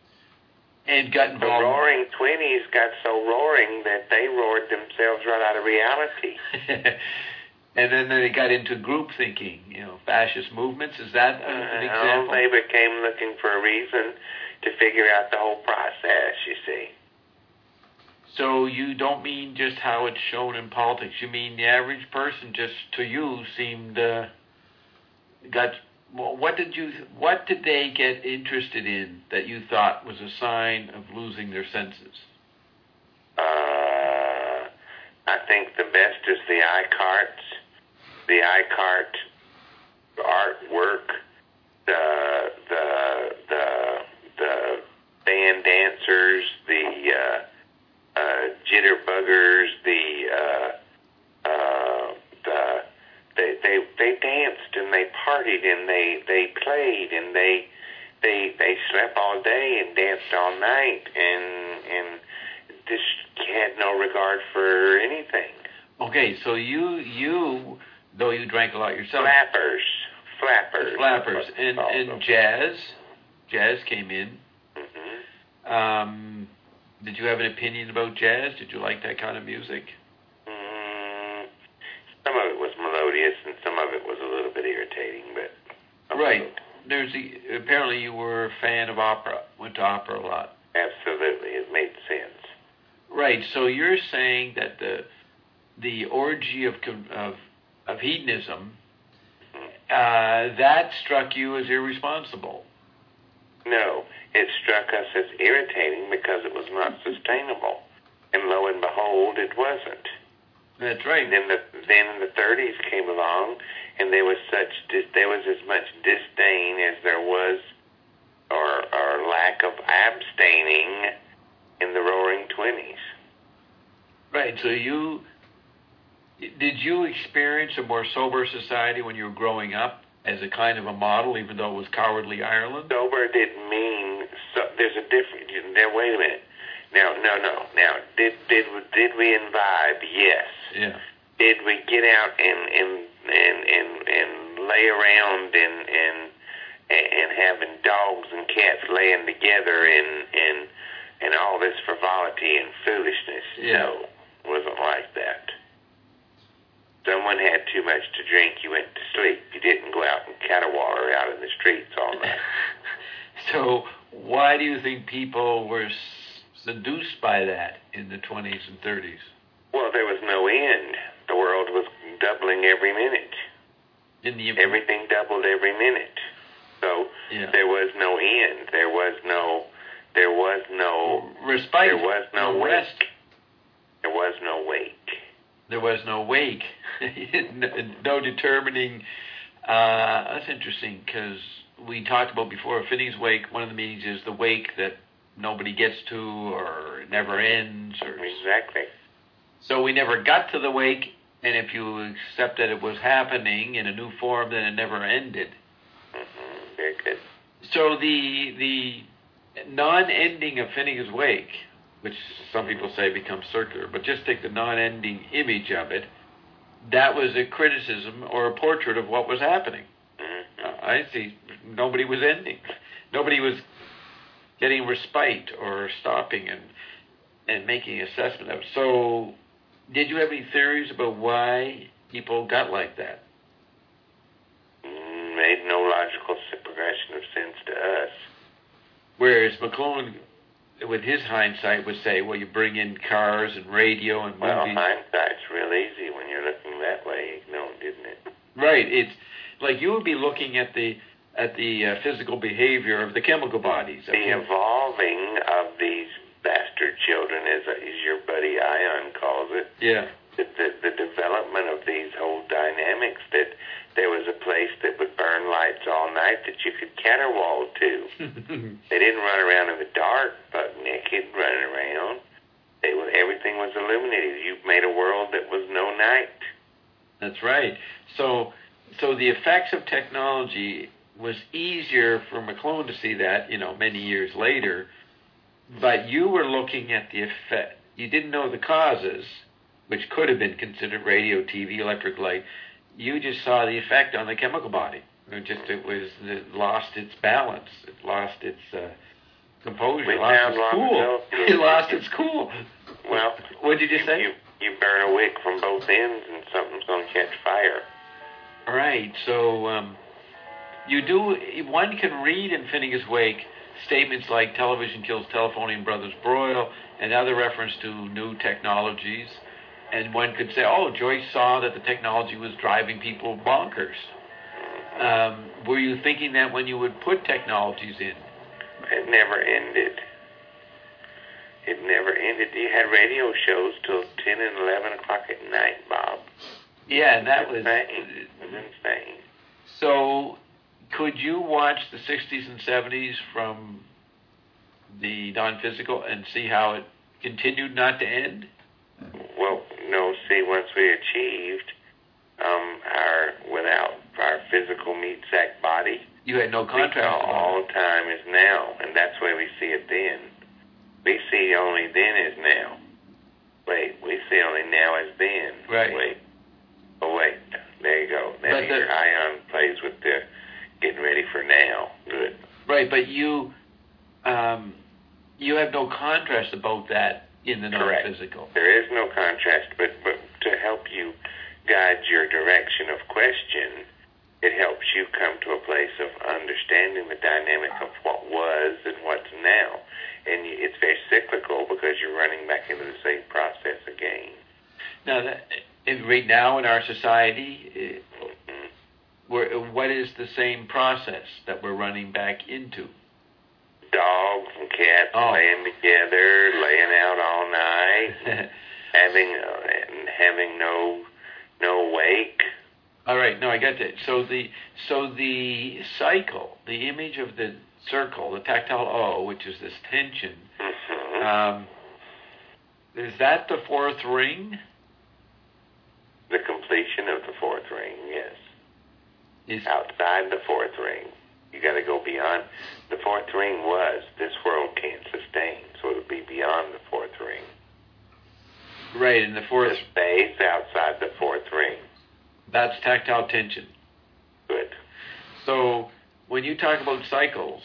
And got The involved. roaring twenties got so roaring that they roared themselves right out of reality. And then they got into group thinking, you know, fascist movements. Is that an, an example? Uh, they became looking for a reason to figure out the whole process, you see. So you don't mean just how it's shown in politics. You mean the average person, just to you, seemed uh, got. Well, what did you? What did they get interested in that you thought was a sign of losing their senses? Uh, I think the best is the iCarts, the iCart artwork, the the the the band dancers, the uh, uh, jitterbuggers, the uh, uh, the they, they they danced and they partied and they, they played and they they they slept all day and danced all night and and just had no regard for anything. Okay, so you you though you drank a lot yourself. Flappers, flappers, flappers, and and jazz, jazz came in. Mm-hmm. Um, did you have an opinion about jazz? Did you like that kind of music? Mm, some of it was melodious, and some of it was a little bit irritating, but right. There's the, apparently you were a fan of opera. Went to opera a lot. Absolutely, it made sense. Right. So you're saying that the the orgy of of of hedonism uh, that struck you as irresponsible. No, it struck us as irritating because it was not sustainable, and lo and behold, it wasn't. That's right. And then the then the thirties came along, and there was such dis- there was as much disdain as there was, or or lack of abstaining, in the Roaring Twenties. Right. So you did you experience a more sober society when you were growing up as a kind of a model, even though it was cowardly Ireland? Sober didn't mean so. There's a difference. There. Wait a minute. Now, no, no. Now, did did did we imbibe? Yes. Yeah. Did we get out and and and and, and lay around and and and having dogs and cats laying together and and and all this frivolity and foolishness? Yeah. No, it wasn't like that. Someone had too much to drink, you went to sleep. You didn't go out and caterwaul out in the streets all night. So why do you think people were seduced by that in the twenties and thirties? Well, there was no end. The world was doubling every minute. In the Everything doubled every minute. So yeah. there was no end. There was no. There was no. Respite. There was no, no wake. rest. There was no wake. There was no wake. No determining. Uh, that's interesting because we talked about before Finney's wake. One of the meanings is the wake that nobody gets to, or it never ends. Or Exactly. So we never got to the wake, and if you accept that it was happening in a new form, then it never ended. Mm-hmm. Very good. So the the non-ending of Finnegan's Wake, which some people say becomes circular, but just take the non-ending image of it, that was a criticism or a portrait of what was happening. Mm-hmm. Uh, I see. Nobody was ending. Nobody was getting respite or stopping and and making assessment of it. So, did you have any theories about why people got like that? Mm, made no logical progression of sense to us. Whereas McClone, with his hindsight, would say, well, you bring in cars and radio and Well, movies. hindsight's real easy when you're looking that way, you know, didn't it? Right. It's like you would be looking at the at the uh, physical behavior of the chemical bodies. The evolving of these bastard children, as, as your buddy Ion calls it. Yeah. The, the, the development of these whole dynamics, that there was a place that would burn lights all night that you could caterwaul to. They didn't run around in the dark, buck naked, running around. They were, everything was illuminated. You made a world that was no night. That's right. So, so the effects of technology was easier for McClone to see that, you know, many years later. But you were looking at the effect. You didn't know the causes, which could have been considered radio, T V, electric light. You just saw the effect on the chemical body. It just it was it lost its balance. It lost its uh, composure. We It lost found its long cool. ago- It lost its cool. Well, What did you just say? You, you burn a wick from both ends and something's going to catch fire. All right. So um, you do. One can read in Finnegan's Wake statements like "television kills telephony and brothers broil," and other reference to new technologies. And one could say, "Oh, Joyce saw that the technology was driving people bonkers." Um, were you thinking that when you would put technologies in? It never ended. It never ended. You had radio shows till ten and eleven o'clock at night, Bob. Yeah, and that was insane. It was insane. So. Could you watch the sixties and seventies from the non-physical and see how it continued not to end? Well, no. See, once we achieved um, our without our physical meat sack body, you had no contrast. All time is now, and that's where we see it then. We see only then as now. Wait, we see only now as then. Right. Wait. Oh wait. There you go. Then But the- your Ion plays with the getting ready for now. Good. Right, but you um, you have no contrast about that in the Correct. non-physical. There is no contrast, but, but to help you guide your direction of question, it helps you come to a place of understanding the dynamic of what was and what's now. And you, it's very cyclical because you're running back into the same process again. Now, that, right now in our society, Mm-hmm. we're, what is the same process that we're running back into? Dogs and cats Oh. laying together, laying out all night, having uh, and having no no wake. All right, no, I got that. So the so the cycle, the image of the circle, the tactile O, which is this tension, Mm-hmm. um, is that the fourth ring? The completion of the fourth ring, yes. Is Outside the fourth ring. You got to go beyond. The fourth ring was, this world can't sustain, so it would be beyond the fourth ring. right, and the fourth, The space outside the fourth ring. that's tactile tension. Good. So when you talk about cycles,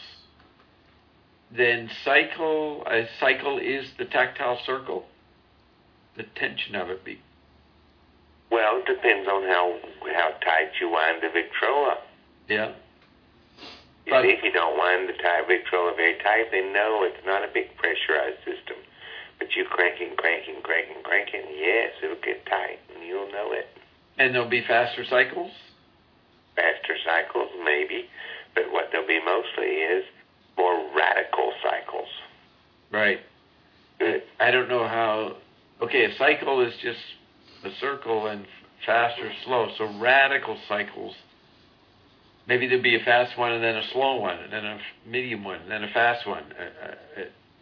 then cycle a cycle is the tactile circle, the tension of it be. Well, it depends on how how tight you wind the Victrola. Yeah. You But- see, if you don't wind the tie Victrola very tight, then no, it's not a big pressurized system. But you cranking, cranking, cranking, cranking, yes, it'll get tight, and you'll know it. And there'll be faster cycles? Faster cycles, maybe, but what there'll be mostly is more radical cycles. Right. Good. I don't know how. Okay, a cycle is just a circle and fast or slow. So radical cycles. Maybe there'd be a fast one and then a slow one, and then a medium one, and then a fast one. Uh, uh,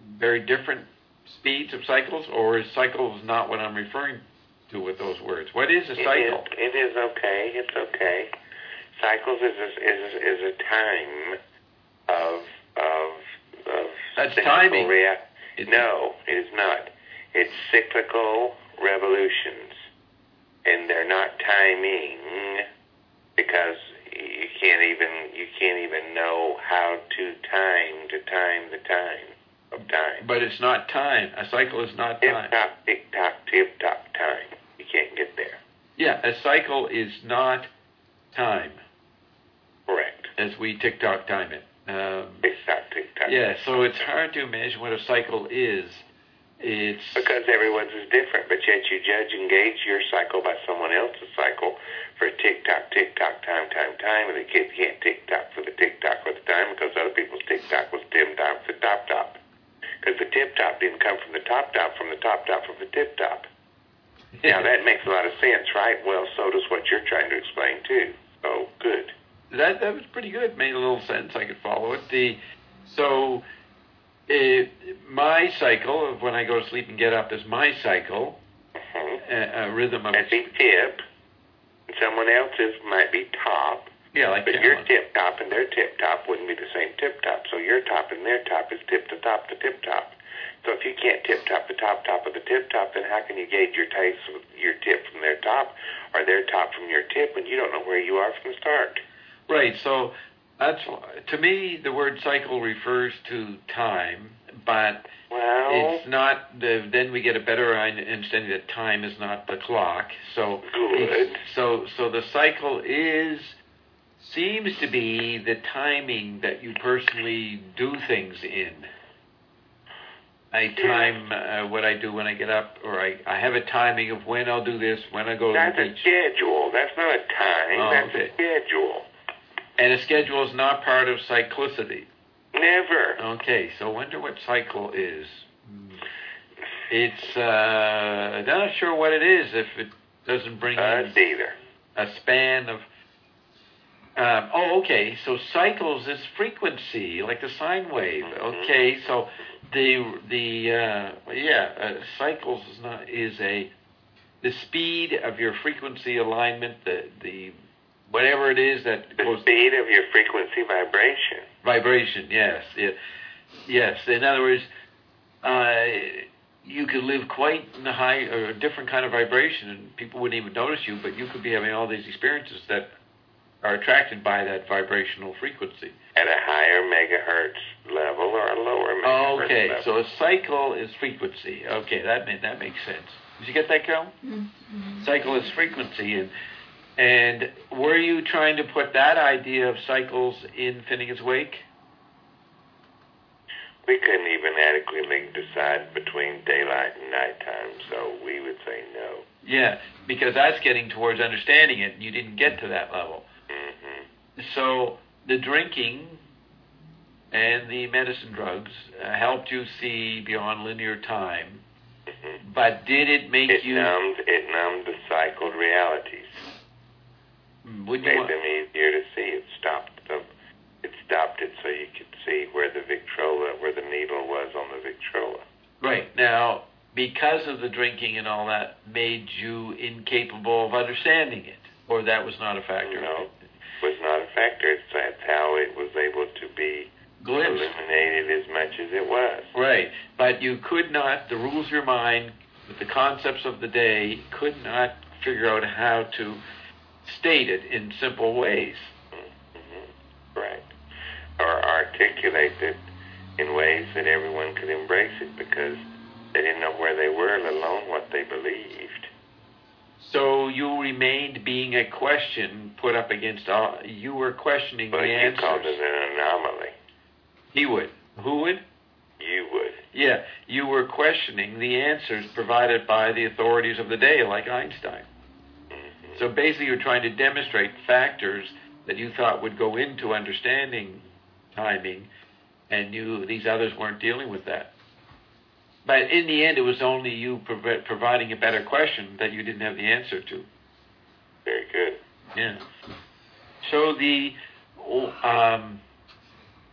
very different speeds of cycles, or is cycles not what I'm referring to with those words? What is a cycle? It is, it is okay. It's okay. Cycles is a, is a, is a time of of of That's cyclical timing. Rea- It's no, it is not. It's cyclical revolutions, and they're not timing because you can't even you can't even know how to time to time the time of time. But it's not time. A cycle is not Tip time. top, tick tock, tip top time. You can't get there. Yeah, a cycle is not time, Correct. as we tick-tock time it. Um, Tick tock, tick tock. yeah, so it's hard to imagine what a cycle is. It's Because everyone's is different, but yet you judge and gauge your cycle by someone else's cycle for tick-tock, tick-tock, time, time, time, and the kid can't tick-tock for the tick-tock for the time because other people's tick-tock was tim-top for top-top. Because the tip-top didn't come from the top-top, from the top-top from the tip-top. Now, that makes a lot of sense, right? Well, so does what you're trying to explain, too. So, good. that that was pretty good. Made a little sense. I could follow it. The so it, my cycle of when I go to sleep and get up is my cycle, Mm-hmm. a, a rhythm of That'd be tip. And someone else's might be top. yeah, like But your Carolyn. tip top and their tip top wouldn't be the same tip top. So your top and their top is tip to top to tip top. So if you can't tip top the top top of the tip top, then how can you gauge your taste of your tip from their top or their top from your tip when you don't know where you are from the start? Right. So that's to me the word cycle refers to time, but Well, it's not. The, then we get a better understanding that time is not the clock. So Good. it's, so so the cycle is seems to be the timing that you personally do things in. I time uh, what I do when I get up, or I, I have a timing of when I'll do this, when I go that's to the a beach. schedule. That's not a time. Oh, that's okay. a schedule. And a schedule is not part of cyclicity. Never. Okay, so I wonder what cycle is. It's, uh, not sure what it is if it doesn't bring Us in either. a span of, um, oh, okay, so cycles is frequency, like the sine wave. Okay, so the, the, uh, yeah, uh, cycles is not, is a, the speed of your frequency alignment, the, the, whatever it is that The goes, speed of your frequency vibration. vibration, yes, it, yes. In other words, uh, you could live quite in a high or a different kind of vibration, and people wouldn't even notice you. But you could be having all these experiences that are attracted by that vibrational frequency. At a higher megahertz level or a lower megahertz Okay, level. so a cycle is frequency. Okay, that made, that makes sense. Did you get that, Carol? Mm-hmm. Cycle is frequency, and and were you trying to put that idea of cycles in Finnegan's Wake? We couldn't even adequately decide between daylight and nighttime, so we would say no. Yeah, because that's getting towards understanding it, and you didn't get to that level. Mm-hmm. So the drinking and the medicine drugs uh, helped you see beyond linear time, Mm-hmm. but did it make It you? numbed, it numbed the cycled realities. Would you Made want, them easier to see. It stopped them. It stopped it so you could see where the Victrola, where the needle was on the Victrola. right now, because of the drinking and all that, made you incapable of understanding it, or that was not a factor. No, was not a factor. It's, that's how it was able to be Glimpsed. illuminated as much as it was. Right, but you could not. The rules of your mind, with the concepts of the day, could not figure out how to state it in simple ways. Mm-hmm. Right. Or articulate it in ways that everyone could embrace it because they didn't know where they were, let alone what they believed. So you remained being a question put up against all. You were questioning But the you answers. called it an anomaly. He would. Who would? You would. Yeah, you were questioning the answers provided by the authorities of the day, like Einstein. Mm-hmm. So basically, you're trying to demonstrate factors that you thought would go into understanding timing, and you these others weren't dealing with that. But in the end, it was only you prov- providing a better question that you didn't have the answer to. Very good. Yeah. So the um,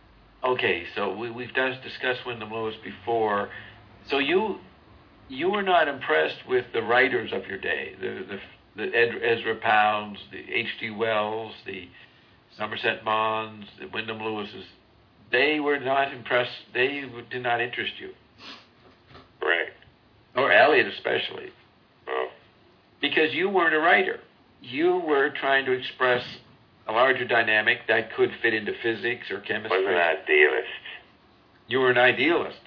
okay, so we, we've just discussed Wyndham Lewis before. So you you were not impressed with the writers of your day, the the, the Ed, Ezra Pounds, the H G Wells, the Somerset Maughams, the Wyndham Lewises. They were not impressed. They did not interest you. Right. Or Eliot especially. Oh. Because you weren't a writer. You were trying to express a larger dynamic that could fit into physics or chemistry. I was an idealist. You were an idealist.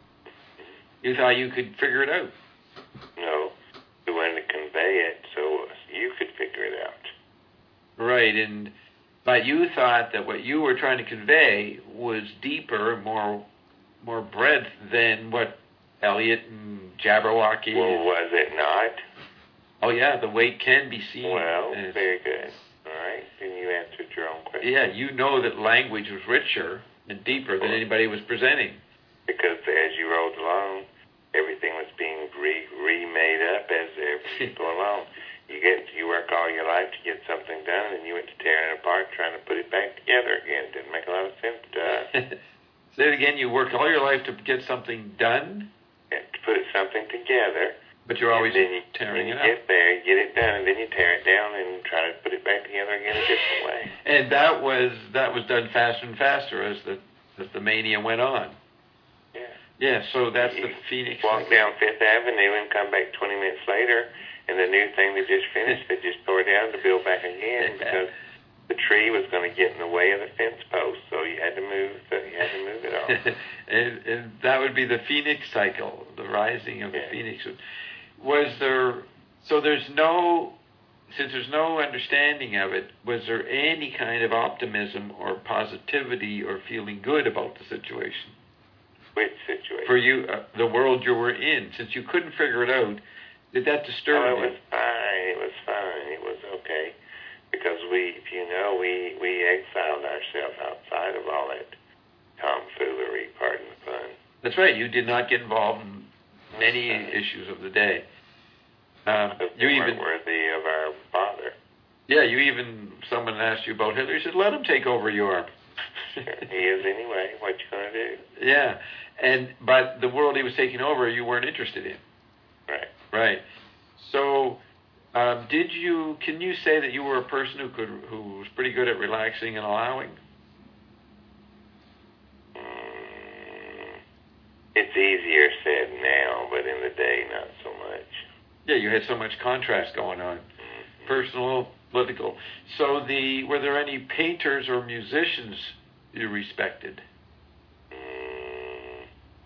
You thought you could figure it out. No. You wanted to convey it so you could figure it out. Right, and but you thought that what you were trying to convey was deeper, more more breadth than what Eliot and Jabberwocky. Well, was it not? Oh yeah, the way it can be seen. Well, as, very good. All right, then you answered your own question. Yeah, you know that language was richer and deeper than anybody was presenting. Because as you rolled along, everything was being re- remade up as you go along. You get you work all your life to get something done, and you went to tearing it apart, trying to put it back together again. Didn't make a lot of sense to us. Say it again. You work all your life to get something done. Yeah, to put something together. But you're always and then you, tearing you it up. Get there, you get it done, and then you tear it down and try to put it back together again a different way. And that was that was done faster and faster as the as the mania went on. Yeah. Yeah. So that's you the Phoenix. Walk down Fifth Avenue and come back twenty minutes later, and the new thing they just finished, they just tore down to build back again because the tree was going to get in the way of the fence post, so you had to move. The, you had to move it off. and, and that would be the Phoenix cycle, the rising of yeah. the Phoenix. Was there? So there's no. Since there's no understanding of it, was there any kind of optimism or positivity or feeling good about the situation? Which situation? For you, uh, the world you were in, since you couldn't figure it out, did that disturb you? Oh, it you? was fine. It was fine. It was okay. Because we, if you know, we, we exiled ourselves outside of all that tomfoolery, pardon the pun. That's right. You did not get involved in many right. issues of the day. Um, you we even weren't worthy of our father. Yeah, you even, someone asked you about Hitler. You said, let him take over Europe. Sure, he is anyway. What you going to do? Yeah, and but the world he was taking over, you weren't interested in. Right. Right. So, um, did you? Can you say that you were a person who could, who was pretty good at relaxing and allowing? Mm, it's easier said now, but in the day, not so much. Yeah, you had so much contrast going on, mm-hmm. personal, political. So, the were there any painters or musicians you respected? Mm,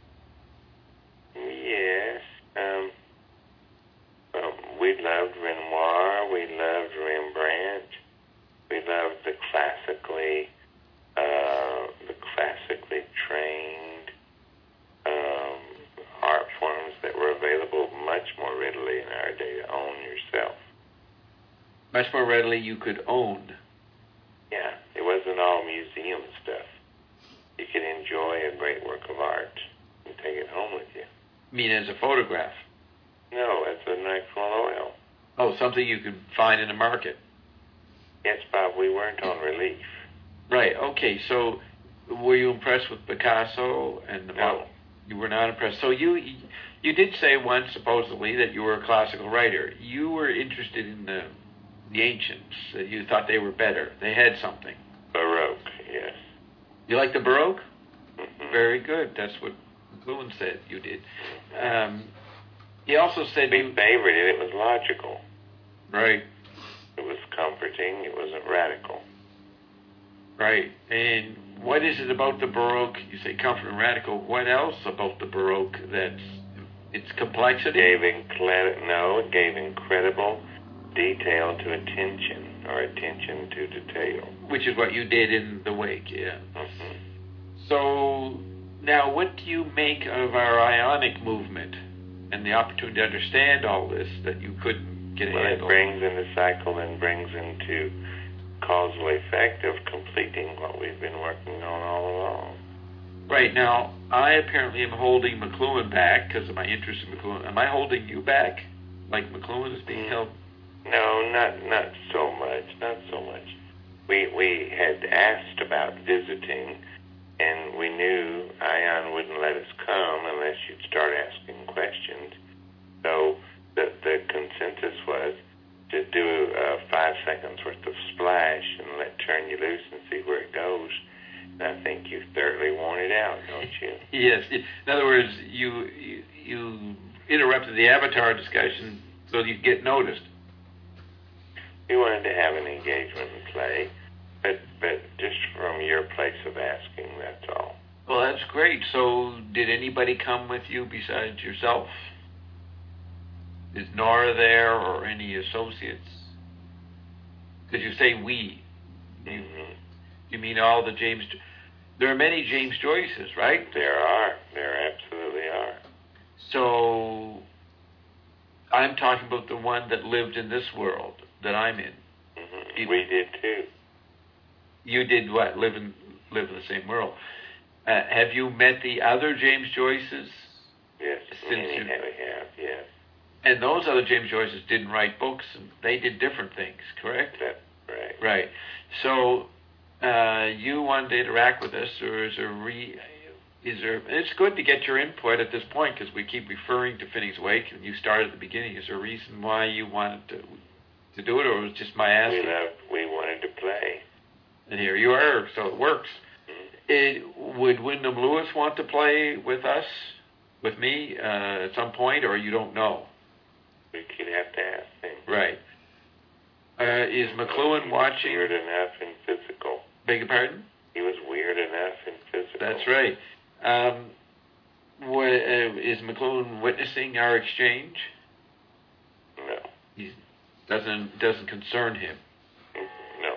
yes. Um, um, we loved Renoir. We loved Rembrandt. We loved the classically, uh, the classically trained um, art forms that were available much more readily in our day to own yourself. Much more readily you could own. Yeah, it wasn't all museum stuff. You could enjoy a great work of art and take it home with you. You mean as a photograph? No, as a Nickel oil. Oh, something you could find in the market. Yes, Bob, we weren't on relief. Right, okay, so were you impressed with Picasso? And the No. You were not impressed. So you you did say once, supposedly, that you were a classical writer. You were interested in the the ancients. That you thought they were better. They had something. Baroque, yes. You like the Baroque? Mm-hmm. Very good. That's what McLuhan said you did. Um, he also said we you... favored it. It was logical. Right. It was comforting. It wasn't radical. Right. And what is it about the Baroque? You say comfort and radical. What else about the Baroque that's its complexity? It gave incredible, no, it gave incredible detail to attention, or attention to detail. Which is what you did in The Wake, yeah. Mm-hmm. So, now what do you make of our ionic movement and the opportunity to understand all this that you couldn't get a well, handle? It brings in the cycle and brings into causal effect of completing what we've been working on all along. Right. Now, I apparently am holding McLuhan back because of my interest in McLuhan. Am I holding you back like McLuhan is being held? No, not not so much, not so much. We we had asked about visiting and we knew Ion wouldn't let us come unless you'd start asking questions. So the, the consensus was to do a five seconds worth of splash and let turn you loose and see where it goes. And I think you thoroughly worn it out, don't you? Yes. In other words, you you, you interrupted the Avatar discussion so you get noticed. We wanted to have an engagement and play, but but just from your place of asking, that's all. Well, that's great. So did anybody come with you besides yourself? Is Nora there or any associates? Because you say we. You, Mm-hmm. you mean all the James... There are many James Joyces, right? There are. There absolutely are. So I'm talking about the one that lived in this world that I'm in. Mm-hmm. We did too. You did what? Live in live in the same world. Uh, have you met the other James Joyces? Yes, Since many you- we have, yes. And those other James Joyces didn't write books, and they did different things, correct? That's right. Right. So uh, you wanted to interact with us, or is there re? Is there? It's good to get your input at this point because we keep referring to Finney's Wake, and you started at the beginning. Is there a reason why you wanted to to do it, or was it just my We asking? loved, we wanted to play. And here you are, so it works. Mm-hmm. It, would Wyndham Lewis want to play with us, with me, uh, at some point, or you don't know? We could have to ask him. Right. Uh, is McLuhan He was watching? weird enough and physical. Beg your pardon? He was weird enough and physical. That's right. Um, what, uh, is McLuhan witnessing our exchange? No. He doesn't doesn't concern him. No.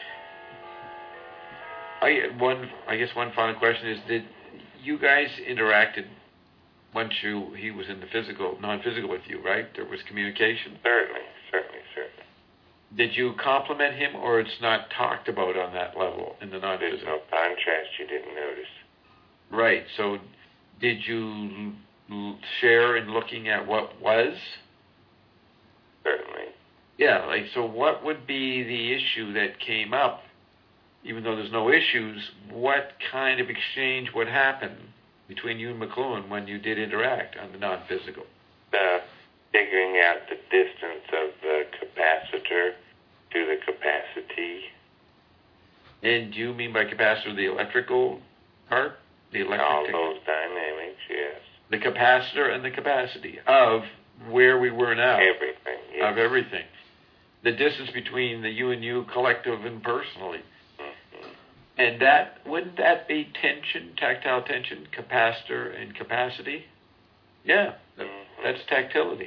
I one I guess one final question is: did you guys interacted once you he was in the physical, non-physical with you, right? There was communication. Certainly, certainly, certainly. Did you compliment him, or it's not talked about on that level in the There's non-physical? no contrast you didn't notice. Right. So, did you l- share in looking at what was? Certainly. Yeah. Like, so what would be the issue that came up? Even though there's no issues, what kind of exchange would happen between you and McLuhan when you did interact on the non-physical? Uh, figuring out the distance of the capacitor to the capacity. And do you mean by capacitor the electrical part? The electric All tech- those dynamics, yes. the capacitor and the capacity of where we were now. Everything, yes. Of everything. The distance between the you and you collective and personally. Mm-hmm. And that, wouldn't that be tension, tactile tension, capacitor and capacity? Yeah, that, Mm-hmm. that's tactility.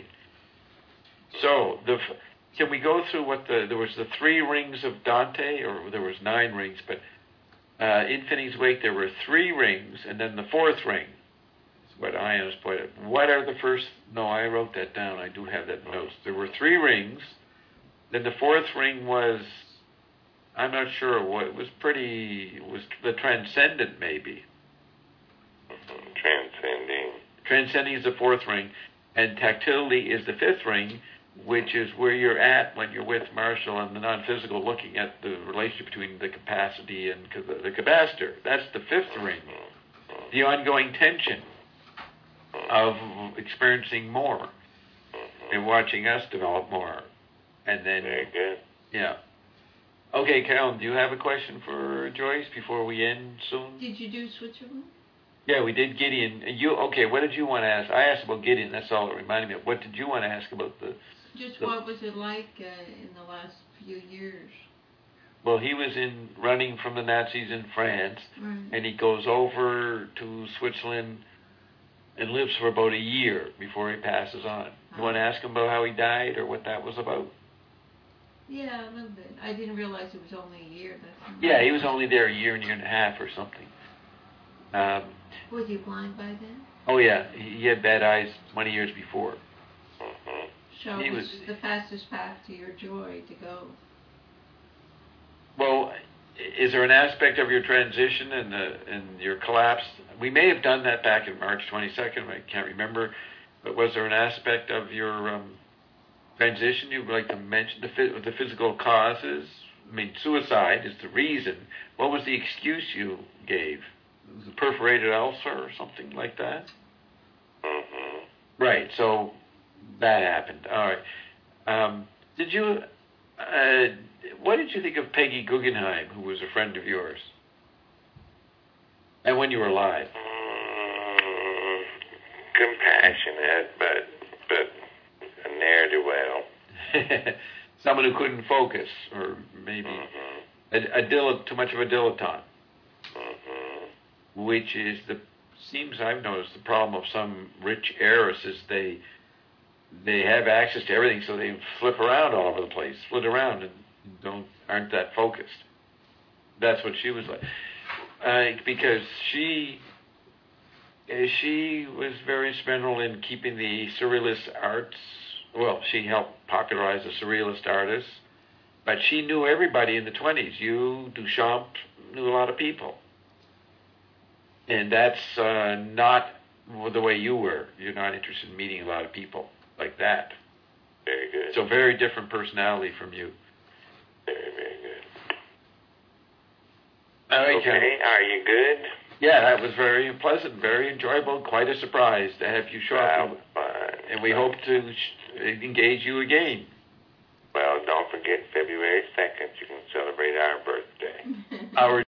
So, the f- can we go through what the, there was the three rings of Dante, or there was nine rings, but uh, in Finney's Wake there were three rings, and then the fourth ring is what Ian has pointed out. What are the first, no, I wrote that down, I do have that in notes. There were three rings, then the fourth ring was, I'm not sure, what it was pretty, it was the transcendent maybe. Mm-hmm. Transcending. Transcending is the fourth ring, and tactility is the fifth ring, which is where you're at when you're with Marshall and the non-physical, looking at the relationship between the capacity and ca- the capacitor. That's the fifth ring. The ongoing tension of experiencing more and watching us develop more. And then, Very good. yeah. Okay, Carolyn, do you have a question for Joyce before we end soon? Did you do Switzerland? Yeah, we did Gideon. You okay? What did you want to ask? I asked about Gideon. That's all it reminded me of. What did you want to ask about the? Just The- what was it like uh, in the last few years? Well, he was in running from the Nazis in France, Right. and he goes over to Switzerland and lives for about a year before he passes on. You want to ask him about how he died or what that was about? Yeah, a little bit. I didn't realize it was only a year. That's Yeah, he was only there a year, and year and a half or something. Um, Was he blind by then? oh yeah, he, he had bad eyes twenty years before. Mm-hmm. So He it was was- the fastest path to your joy to go. Well, is there an aspect of your transition and the and your collapse? We may have done that back in March twenty-second. I can't remember, but was there an aspect of your um, transition you'd like to mention? The phys- the physical causes. I mean, suicide is the reason. What was the excuse you gave? it was a perforated ulcer or something like that. Mm-hmm. Right. So that happened. All right. Um, did you? Uh, what did you think of Peggy Guggenheim, who was a friend of yours, and when you were alive? Mm, compassionate, but but a ne'er do well. Someone who couldn't focus, or maybe Mm-hmm. a, a dill- too much of a dilettante, Mm-hmm. which is the seems I've noticed the problem of some rich heiresses. They they have access to everything, so they flip around all over the place, flit around, and don't aren't that focused. That's what she was like, uh, because she uh, she was very instrumental in keeping the surrealist arts. Well, she helped popularize the surrealist artists, but she knew everybody in the twenties. You, Duchamp, knew a lot of people, and that's uh, not the way you were. You're not interested in meeting a lot of people like that. Very good. So very different personality from you. Very, very good. All right, Okay, Ken. are you good? Yeah, that was very pleasant, very enjoyable, quite a surprise to have you show That up. was fun. And we hope to sh- engage you again. Well, don't forget February second. You can celebrate our birthday. Our